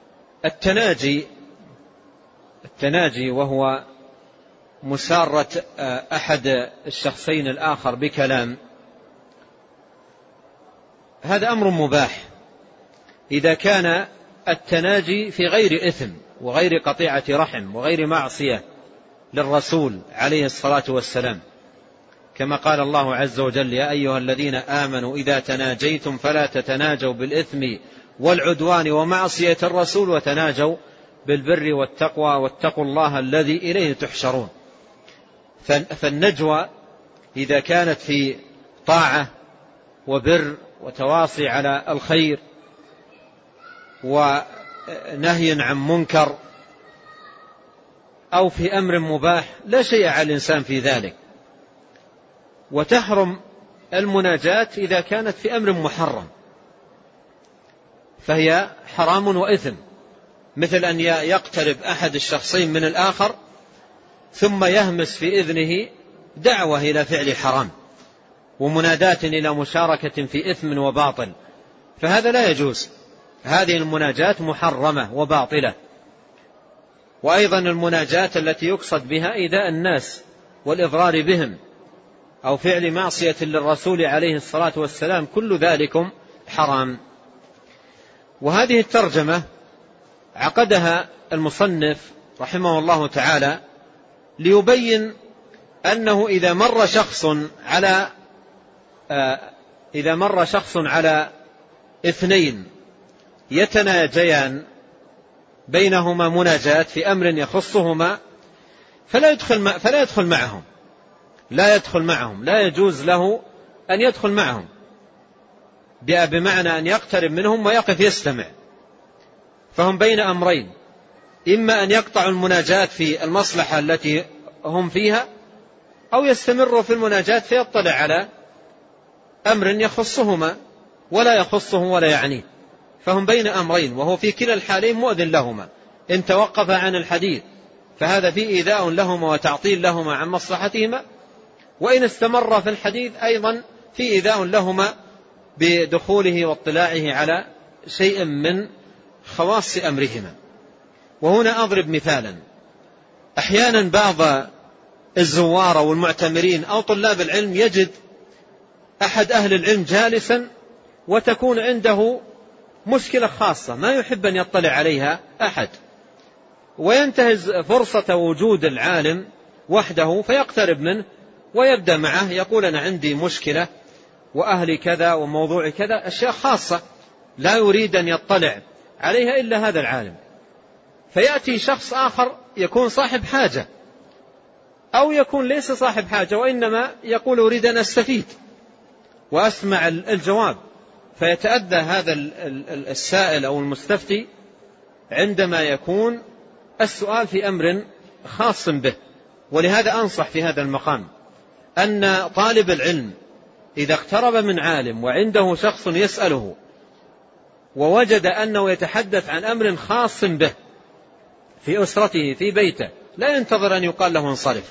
التناجي وهو مسارة أحد الشخصين الآخر بكلام، هذا أمر مباح إذا كان التناجي في غير إثم وغير قطيعة رحم وغير معصية للرسول عليه الصلاة والسلام، كما قال الله عز وجل: يا أيها الذين آمنوا إذا تناجيتم فلا تتناجوا بالإثم والعدوان ومعصية الرسول وتناجوا بالبر والتقوى واتقوا الله الذي إليه تحشرون. فالنجوى إذا كانت في طاعة وبر وتواصي على الخير ونهي عن منكر أو في أمر مباح لا شيء على الإنسان في ذلك. وتحرم المناجاة إذا كانت في أمر محرم، فهي حرام وإثم، مثل أن يقترب أحد الشخصين من الآخر ثم يهمس في إذنه دعوة إلى فعل حرام ومناداة إلى مشاركة في إثم وباطل، فهذا لا يجوز. هذه المناجاة محرمة وباطلة. وأيضا المناجاة التي يقصد بها إيذاء الناس والإضرار بهم أو فعل معصية للرسول عليه الصلاة والسلام، كل ذلكم حرام. وهذه الترجمة عقدها المصنف رحمه الله تعالى ليبين أنه إذا مر شخص على اثنين يتناجيان بينهما مناجاة في أمر يخصهما فلا يدخل معهم، لا يجوز له أن يدخل معهم، بمعنى أن يقترب منهم ويقف يستمع. فهم بين أمرين: إما أن يقطعوا المناجاة في المصلحة التي هم فيها، أو يستمروا في المناجاة فيطلع على أمر يخصهما ولا يخصه ولا يعنيه. فهم بين أمرين، وهو في كلا الحالين مؤذن لهما. إن توقف عن الحديث فهذا فيه إيذاء لهما وتعطيل لهما عن مصلحتهما، وإن استمر في الحديث أيضا فيه إيذاء لهما بدخوله واطلاعه على شيء من خواص أمرهما. وهنا أضرب مثالا: أحيانا بعض الزوار والمعتمرين أو طلاب العلم يجد أحد أهل العلم جالسا وتكون عنده مشكلة خاصة ما يحب أن يطلع عليها أحد، وينتهز فرصة وجود العالم وحده فيقترب منه ويبدأ معه، يقول: أنا عندي مشكلة وأهلي كذا وموضوع كذا، أشياء خاصة لا يريد أن يطلع عليها إلا هذا العالم. فيأتي شخص آخر يكون صاحب حاجة، أو يكون ليس صاحب حاجة وإنما يقول: أريد أن أستفيد وأسمع الجواب. فيتأذى هذا السائل أو المستفتي عندما يكون السؤال في أمر خاص به. ولهذا أنصح في هذا المقام أن طالب العلم إذا اقترب من عالم وعنده شخص يسأله ووجد أنه يتحدث عن أمر خاص به في أسرته في بيته، لا ينتظر أن يقال له انصرف،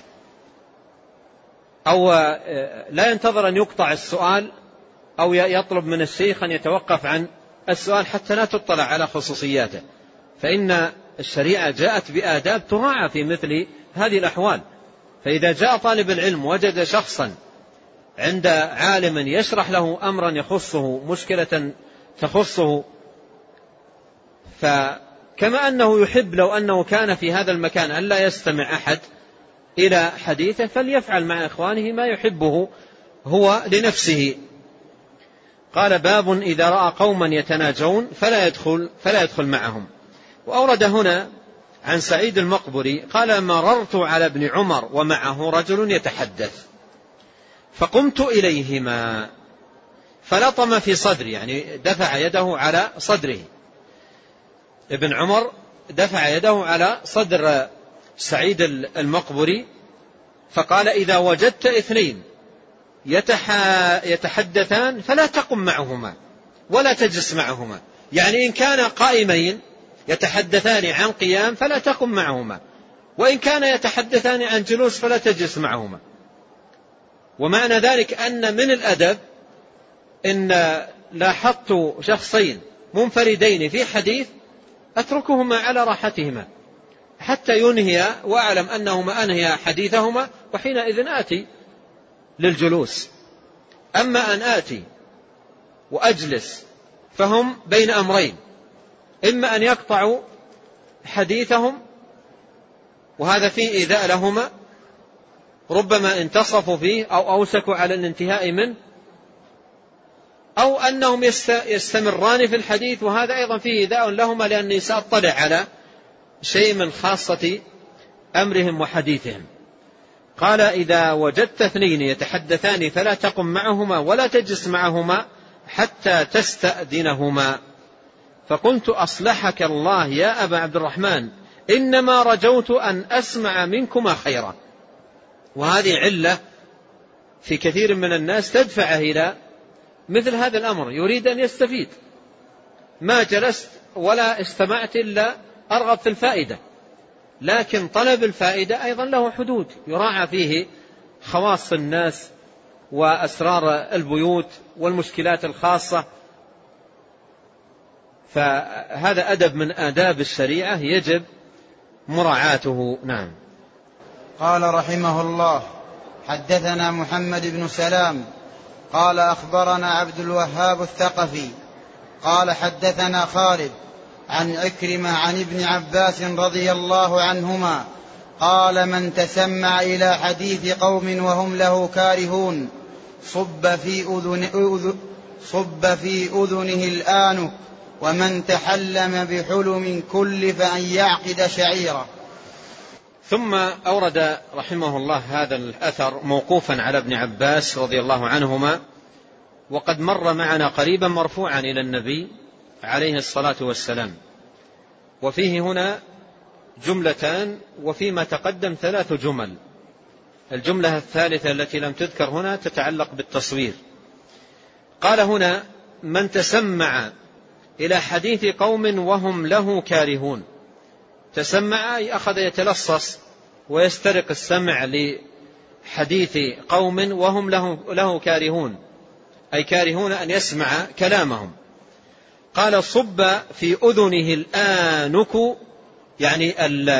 أو لا ينتظر أن يقطع السؤال، أو يطلب من الشيخ أن يتوقف عن السؤال حتى لا تطلع على خصوصياته. فإن الشريعة جاءت بآداب تراعى في مثل هذه الأحوال. فإذا جاء طالب العلم وجد شخصا عند عالم يشرح له أمرا يخصه، مشكلة تخصه، فكما أنه يحب لو أنه كان في هذا المكان أن لا يستمع أحد إلى حديثه، فليفعل مع إخوانه ما يحبه هو لنفسه. قال: باب إذا رأى قوما يتناجون فلا يدخل معهم. وأورد هنا عن سعيد المقبري قال: مررت على ابن عمر ومعه رجل يتحدث فقمت إليهما فلطم في صدري، يعني دفع يده على صدره. ابن عمر دفع يده على صدر سعيد المقبري فقال: إذا وجدت اثنين يتحدثان فلا تقم معهما ولا تجلس معهما. يعني إن كان قائمين يتحدثان عن قيام فلا تقم معهما، وإن كان يتحدثان عن جلوس فلا تجلس معهما. ومعنى ذلك أن من الأدب إن لاحظت شخصين منفردين في حديث أتركهما على راحتهما حتى ينهي وأعلم أنهما أنهي حديثهما، وحينئذ آتي للجلوس. أما أن آتي وأجلس فهم بين أمرين: إما أن يقطعوا حديثهم وهذا فيه إيذاء لهما، ربما انتصفوا فيه أو أوسكوا على الانتهاء منه، أو أنهم يستمران في الحديث وهذا أيضا فيه إيذاء لهما، لأني سأطلع على شيء من خاصة أمرهم وحديثهم. قال: إذا وجدت اثنين يتحدثان فلا تقم معهما ولا تجلس معهما حتى تستأذنهما. فقلت: أصلحك الله يا أبا عبد الرحمن، إنما رجوت أن أسمع منكما خيرا. وهذه علة في كثير من الناس تدفعه إلى مثل هذا الأمر، يريد أن يستفيد. ما جلست ولا استمعت إلا أرغب في الفائدة، لكن طلب الفائدة أيضا له حدود يراعى فيه خواص الناس وأسرار البيوت والمشكلات الخاصة. فهذا أدب من آداب الشريعة يجب مراعاته. نعم. قال رحمه الله: حدثنا محمد بن سلام قال أخبرنا عبد الوهاب الثقفي قال حدثنا خالد عن عكرمة عن ابن عباس رضي الله عنهما قال: من تسمع إلى حديث قوم وهم له كارهون صب في أذنه الآنك ومن تحلم بحلم كلف أن يعقد شعيرة. ثم أورد رحمه الله هذا الأثر موقوفا على ابن عباس رضي الله عنهما، وقد مر معنا قريبا مرفوعا إلى النبي عليه الصلاة والسلام، وفيه هنا جملتان وفيما تقدم 3 جمل. الجملة الثالثة التي لم تذكر هنا تتعلق بالتصوير. قال هنا: من تسمع إلى حديث قوم وهم له كارهون. تسمع أي أخذ يتلصص ويسترق السمع لحديث قوم وهم له كارهون، أي كارهون أن يسمع كلامهم. قال: صب في أذنه الآنك، يعني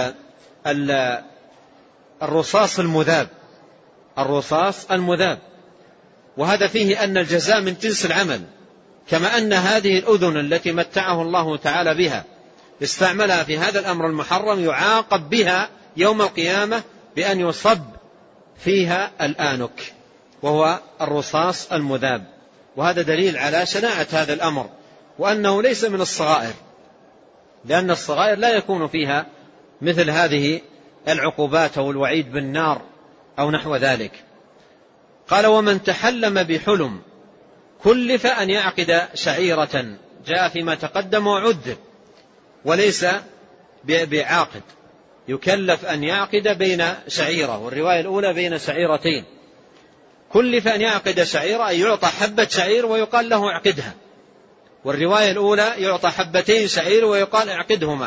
الرصاص المذاب، الرصاص المذاب. وهذا فيه أن الجزاء من جنس العمل، كما أن هذه الأذن التي متعه الله تعالى بها استعملها في هذا الأمر المحرم يعاقب بها يوم القيامة بأن يصب فيها الآنك، وهو الرصاص المذاب. وهذا دليل على شناعة هذا الأمر، وأنه ليس من الصغائر، لأن الصغائر لا يكون فيها مثل هذه العقوبات أو الوعيد بالنار أو نحو ذلك. قال: ومن تحلم بحلم كلف أن يعقد شعيرة. جاء فيما تقدم وعذب، وليس بعاقد، يكلف أن يعقد بين شعيرة، والرواية الأولى بين شعيرتين. كلف أن يعقد شعيرة أي يعطى حبة شعير ويقال له اعقدها، والرواية الأولى يعطى حبتين شعير ويقال اعقدهما،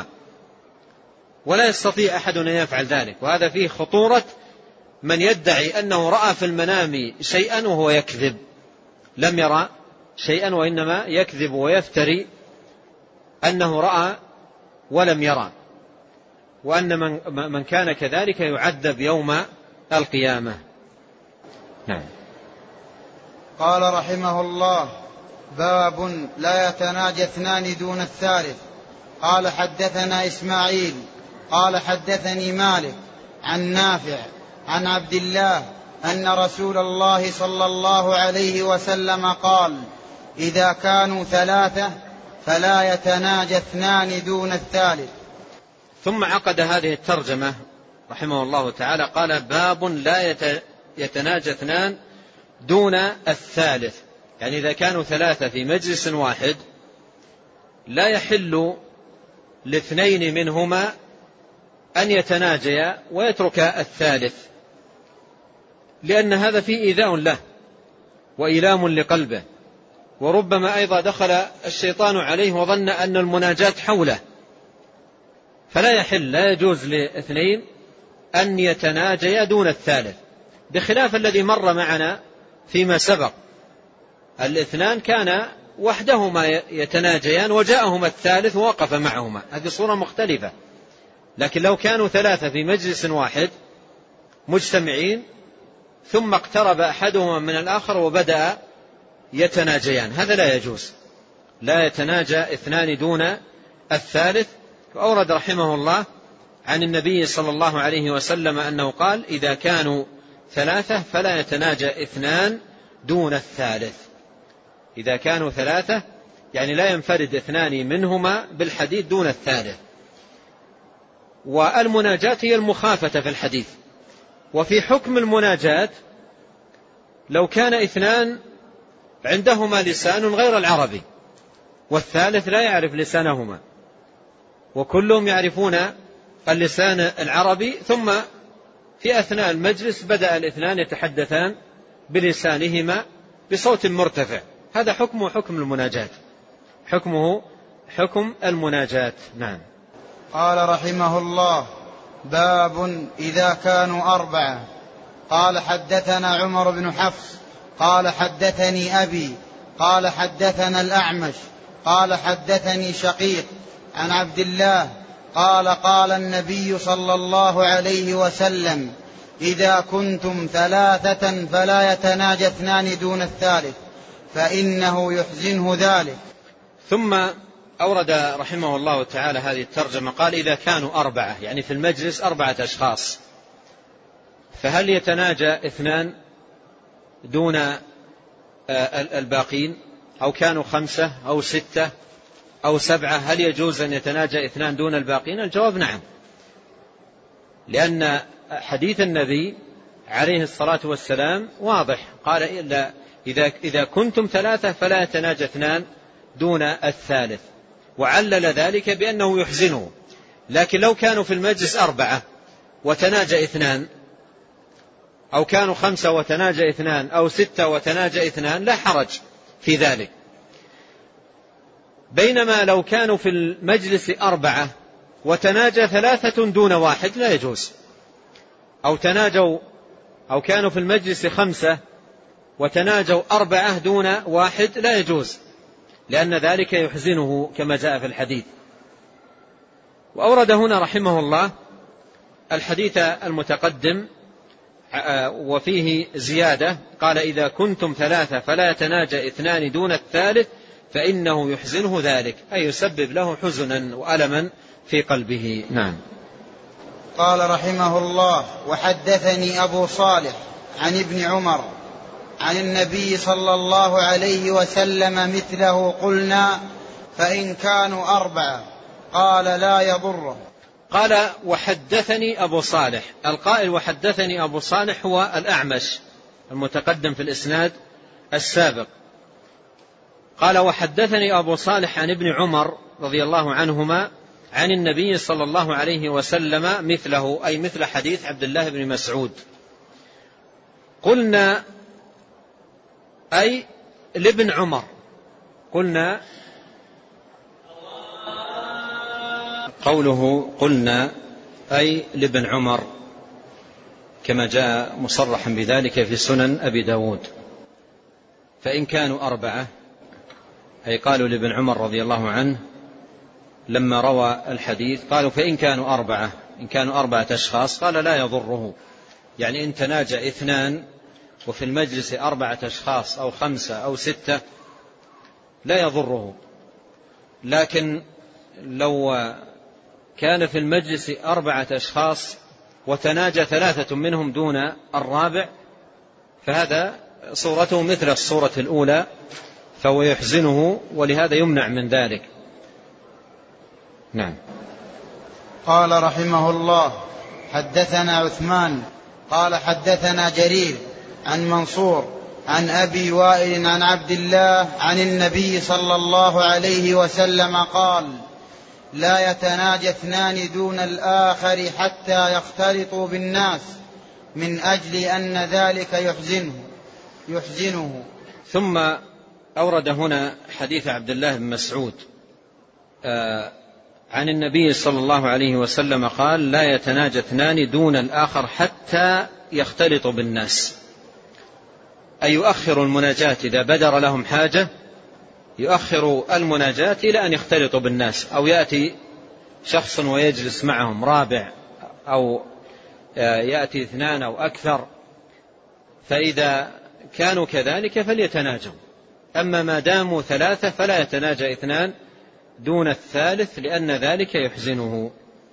ولا يستطيع أحد أن يفعل ذلك. وهذا فيه خطورة من يدعي أنه رأى في المنام شيئا وهو يكذب، لم يرى شيئا وإنما يكذب ويفتري أنه رأى ولم يرى، وأن من كان كذلك يعذب يوم القيامة. نعم. قال رحمه الله: باب لا يتناجى اثنان دون الثالث. قال: حدثنا إسماعيل قال: حدثني مالك عن نافع عن عبد الله أن رسول الله صلى الله عليه وسلم قال: إذا كانوا 3 فلا يتناجى 2 دون الثالث. ثم عقد هذه الترجمة رحمه الله تعالى، قال: باب لا يتناجى 2 دون الثالث. يعني إذا كانوا 3 في مجلس واحد لا يحل ل2 منهما أن يتناجيا ويترك الثالث، لأن هذا فيه إيذاء له وإيلام لقلبه، وربما أيضا دخل الشيطان عليه وظن أن المناجاة حوله، فلا يحل، لا يجوز ل2 أن يتناجيا دون الثالث، بخلاف الذي مر معنا فيما سبق. 2 كان وحدهما يتناجيان وجاءهما الثالث ووقف معهما، هذه صورة مختلفة. لكن لو كانوا 3 في مجلس واحد مجتمعين ثم اقترب أحدهما من الآخر وبدأ يتناجيان، هذا لا يجوز، لا يتناجى 2 دون الثالث. وأورد رحمه الله عن النبي صلى الله عليه وسلم أنه قال: إذا كانوا 3 فلا يتناجى 2 دون الثالث. إذا كانوا 3 يعني لا ينفرد 2 منهما بالحديث دون الثالث. والمناجاة هي المخافة في الحديث. وفي حكم المناجاة لو كان 2 عندهما لسان غير العربي والثالث لا يعرف لسانهما، وكلهم يعرفون اللسان العربي، ثم في أثناء المجلس بدأ 2 يتحدثان بلسانهما بصوت مرتفع، هذا حكمه حكم المناجاة، حكمه حكم المناجاة. نعم. قال رحمه الله: باب إذا كانوا 4. قال: حدثنا عمر بن حفص قال: حدثني أبي قال: حدثنا الأعمش قال: حدثني شقيق عن عبد الله قال: قال النبي صلى الله عليه وسلم: إذا كنتم 3 فلا يتناجى 2 دون الثالث فإنه يحزنه ذلك. ثم أورد رحمه الله تعالى هذه الترجمة، قال: إذا كانوا 4 يعني في المجلس 4 أشخاص، فهل يتناجى 2 دون الباقين، أو كانوا 5 أو 6 أو 7، هل يجوز أن يتناجى 2 دون الباقين؟ الجواب نعم، لأن حديث النبي عليه الصلاة والسلام واضح، قال إذا كنتم 3 فلا يتناجى 2 دون الثالث، وعلل ذلك بأنه يحزنه. لكن لو كانوا في المجلس 4 وتناجى 2، أو كانوا 5 وتناجى 2، أو 6 وتناجى 2، لا حرج في ذلك. بينما لو كانوا في المجلس 4 وتناجى 3 دون 1 لا يجوز، أو كانوا في المجلس 5 وتناجوا 4 دون 1 لا يجوز، لأن ذلك يحزنه كما جاء في الحديث. وأورد هنا رحمه الله الحديث المتقدم وفيه زيادة، قال إذا كنتم 3 فلا يتناجى 2 دون الثالث فإنه يحزنه ذلك، أي يسبب له حزنا وألما في قلبه. نعم. قال رحمه الله: وحدثني أبو صالح عن ابن عمر عن النبي صلى الله عليه وسلم مثله، قلنا فإن كانوا 4 قال لا يضره. قال وحدثني أبو صالح، القائل وحدثني أبو صالح هو الأعمش المتقدم في الإسناد السابق. قال وحدثني أبو صالح عن ابن عمر رضي الله عنهما عن النبي صلى الله عليه وسلم مثله، أي مثل حديث عبد الله بن مسعود. قلنا أي لابن عمر، قلنا قوله قلنا أي لابن عمر كما جاء مصرحا بذلك في سنن أبي داود. فإن كانوا 4، أي قالوا لابن عمر رضي الله عنه لما روى الحديث قالوا فإن كانوا 4، إن كانوا 4 أشخاص قال لا يضره، يعني إن تناجى 2 وفي المجلس 4 أشخاص أو 5 أو 6 لا يضره. لكن لو كان في المجلس 4 أشخاص وتناجى 3 منهم دون الرابع فهذا صورته مثل الصورة الأولى، فهو يحزنه، ولهذا يمنع من ذلك. نعم. قال رحمه الله: حدثنا عثمان قال حدثنا جرير عن منصور عن أبي وائل عن عبد الله عن النبي صلى الله عليه وسلم قال: لا يتناجى 2 دون الآخر حتى يختلطوا بالناس، من أجل أن ذلك يحزنه. ثم أورد هنا حديث عبد الله بن مسعود عن النبي صلى الله عليه وسلم قال: لا يتناجى 2 دون الآخر حتى يختلطوا بالناس، أي يؤخر المناجاة إذا بدر لهم حاجة، يؤخر المناجاة إلى أن يختلطوا بالناس، أو يأتي شخص ويجلس معهم رابع، أو يأتي 2 أو أكثر، فإذا كانوا كذلك فليتناجوا. أما ما داموا 3 فلا يتناجى 2 دون الثالث، لأن ذلك يحزنه.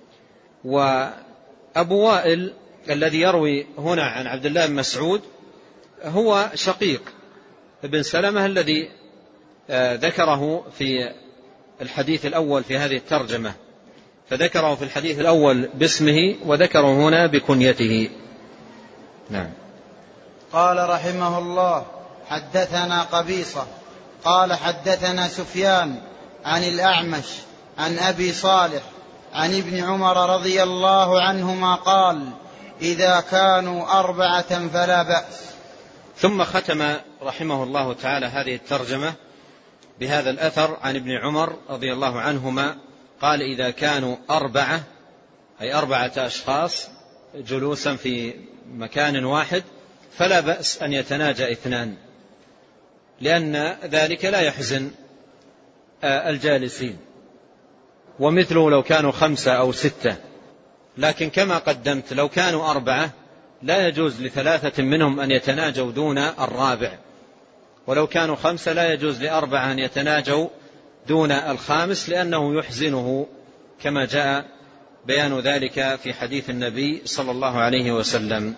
وأبو وائل الذي يروي هنا عن عبد الله بن مسعود هو شقيق ابن سلمة الذي ذكره في الحديث الأول في هذه الترجمة، فذكره في الحديث الأول باسمه وذكره هنا بكنيته. نعم. قال رحمه الله: حدثنا قبيصة قال حدثنا سفيان عن الأعمش عن أبي صالح عن ابن عمر رضي الله عنهما قال: إذا كانوا 4 فلا بأس. ثم ختم رحمه الله تعالى هذه الترجمة بهذا الأثر عن ابن عمر رضي الله عنهما قال: إذا كانوا 4، أي 4 أشخاص جلوسا في مكان واحد، فلا بأس أن يتناجى 2، لأن ذلك لا يحزن الجالسين. ومثله لو كانوا 5 أو 6، لكن كما قدمت لو كانوا 4 لا يجوز ل3 منهم أن يتناجوا دون الرابع، ولو كانوا 5 لا يجوز ل4 أن يتناجوا دون الخامس، لأنه يحزنه كما جاء بيان ذلك في حديث النبي صلى الله عليه وسلم.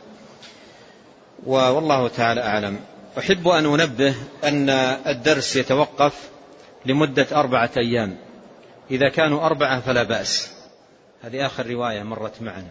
والله تعالى أعلم. أحب أن أنبه أن الدرس يتوقف لمدة 4 أيام، إذا كانوا 4 فلا بأس. هذه آخر رواية مرت معنا.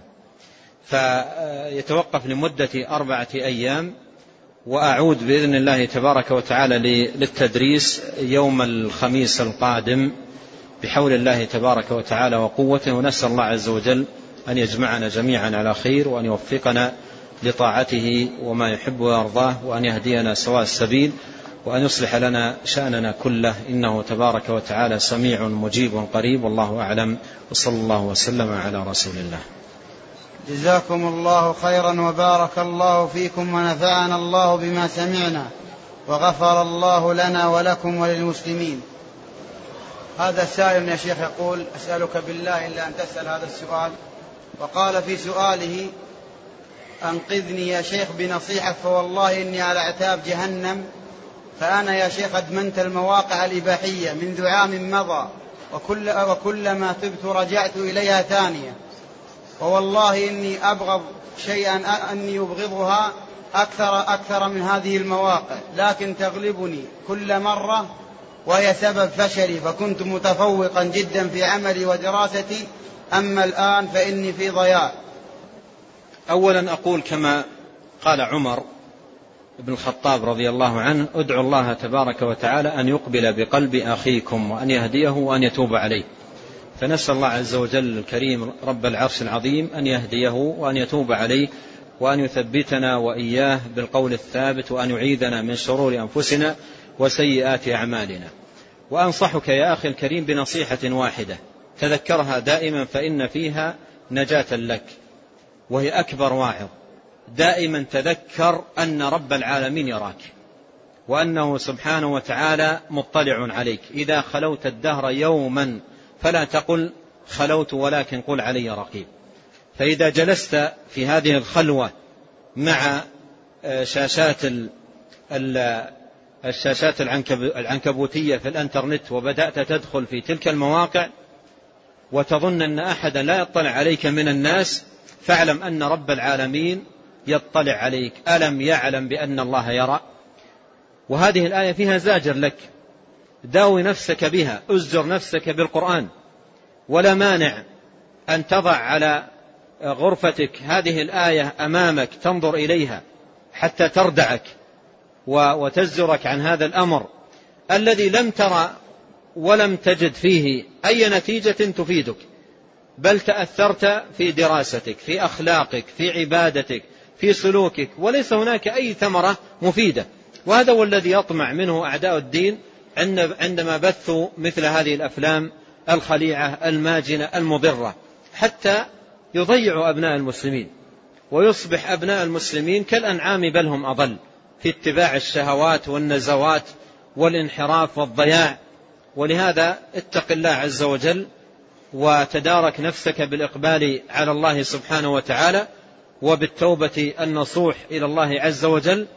فيتوقف لمدة 4 أيام، وأعود بإذن الله تبارك وتعالى للتدريس يوم الخميس القادم بحول الله تبارك وتعالى وقوته. ونسأل الله عز وجل أن يجمعنا جميعا على خير، وأن يوفقنا لطاعته وما يحب ويرضاه، وأن يهدينا سواء السبيل، وأن يصلح لنا شأننا كله، إنه تبارك وتعالى سميع مجيب قريب. والله أعلم، وصلى الله وسلم على رسول الله. جزاكم الله خيرا وبارك الله فيكم، ونفعنا الله بما سمعنا، وغفر الله لنا ولكم وللمسلمين. هذا سائل يا شيخ يقول: أسألك بالله إلا أن تسأل هذا السؤال. وقال في سؤاله: أنقذني يا شيخ بنصيحة، فوالله إني على اعتاب جهنم، فأنا يا شيخ أدمنت المواقع الإباحية منذ عام مضى، وكلما تبت رجعت إليها ثانية، ووالله إني أبغض شيئا أني أبغضها أكثر من هذه المواقع، لكن تغلبني كل مرة وهي سبب فشلي، فكنت متفوقا جدا في عملي ودراستي، أما الآن فإني في ضياع. أولا أقول كما قال عمر بن الخطاب رضي الله عنه: ادعوا الله تبارك وتعالى أن يقبل بقلب أخيكم، وأن يهديه، وأن يتوب عليه. فنسأل الله عز وجل الكريم رب العرش العظيم أن يهديه، وأن يتوب عليه، وأن يثبتنا وإياه بالقول الثابت، وأن يعيذنا من شرور أنفسنا وسيئات أعمالنا. وأنصحك يا أخي الكريم بنصيحة واحدة تذكرها دائما، فإن فيها نجاة لك، وهي أكبر واعظ. دائما تذكر أن رب العالمين يراك، وأنه سبحانه وتعالى مطلع عليك. إذا خلوت الدهر يوما فلا تقل خلوت، ولكن قل علي رقيب. فإذا جلست في هذه الخلوة مع الشاشات العنكبوتية في الانترنت، وبدأت تدخل في تلك المواقع وتظن أن أحدا لا يطلع عليك من الناس، فاعلم أن رب العالمين يطلع عليك. ألم يعلم بأن الله يرى؟ وهذه الآية فيها زاجر لك، داوي نفسك بها، أزجر نفسك بالقرآن. ولا مانع أن تضع على غرفتك هذه الآية أمامك، تنظر إليها حتى تردعك وتزجرك عن هذا الأمر الذي لم ترى ولم تجد فيه أي نتيجة تفيدك، بل تأثرت في دراستك، في أخلاقك، في عبادتك، في سلوكك، وليس هناك أي ثمرة مفيدة. وهذا هو الذي يطمع منه أعداء الدين عندما بثوا مثل هذه الأفلام الخليعة الماجنة المضرة، حتى يضيعوا أبناء المسلمين، ويصبح أبناء المسلمين كالأنعام بل هم أضل في اتباع الشهوات والنزوات والانحراف والضياع. ولهذا اتق الله عز وجل، وتدارك نفسك بالإقبال على الله سبحانه وتعالى، وبالتوبة النصوح إلى الله عز وجل.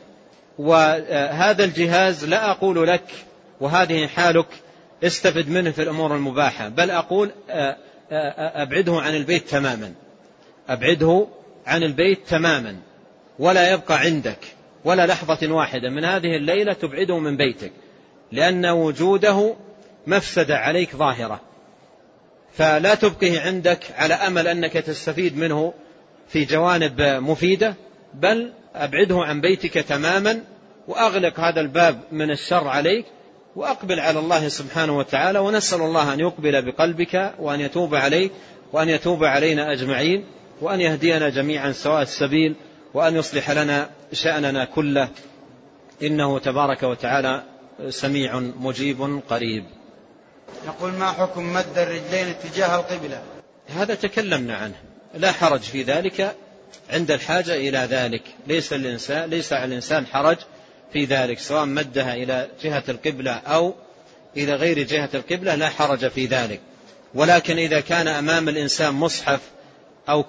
وهذا الجهاز لا أقول لك وهذه حالك استفد منه في الأمور المباحة، بل أقول أبعده عن البيت تماما، أبعده عن البيت تماما، ولا يبقى عندك ولا لحظة واحدة من هذه الليلة تبعده من بيتك، لأن وجوده مفسدة عليك ظاهرة. فلا تبقيه عندك على أمل أنك تستفيد منه في جوانب مفيدة، بل أبعده عن بيتك تماما، وأغلق هذا الباب من الشر عليك، وأقبل على الله سبحانه وتعالى. ونسأل الله أن يقبل بقلبك، وأن يتوب عليك، وأن يتوب علينا أجمعين، وأن يهدينا جميعا سواء السبيل، وأن يصلح لنا شأننا كله، إنه تبارك وتعالى سميع مجيب قريب. يقول: ما حكم مد الرجلين اتجاه القبلة؟ هذا تكلمنا عنه، لا حرج في ذلك عند الحاجة إلى ذلك. ليس على الإنسان حرج في ذلك، سواء مدها إلى جهة القبلة أو إلى غير جهة القبلة، لا حرج في ذلك. ولكن إذا كان أمام الإنسان مصحف أو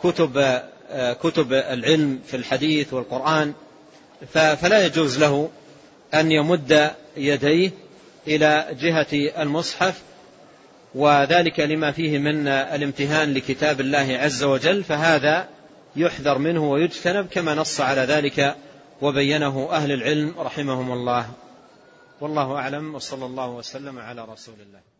كتب العلم في الحديث والقرآن، فلا يجوز له أن يمد يديه إلى جهة المصحف، وذلك لما فيه من الامتهان لكتاب الله عز وجل، فهذا يحذر منه ويجتنب، كما نص على ذلك وبينه أهل العلم رحمهم الله. والله أعلم، وصلى الله وسلم على رسول الله.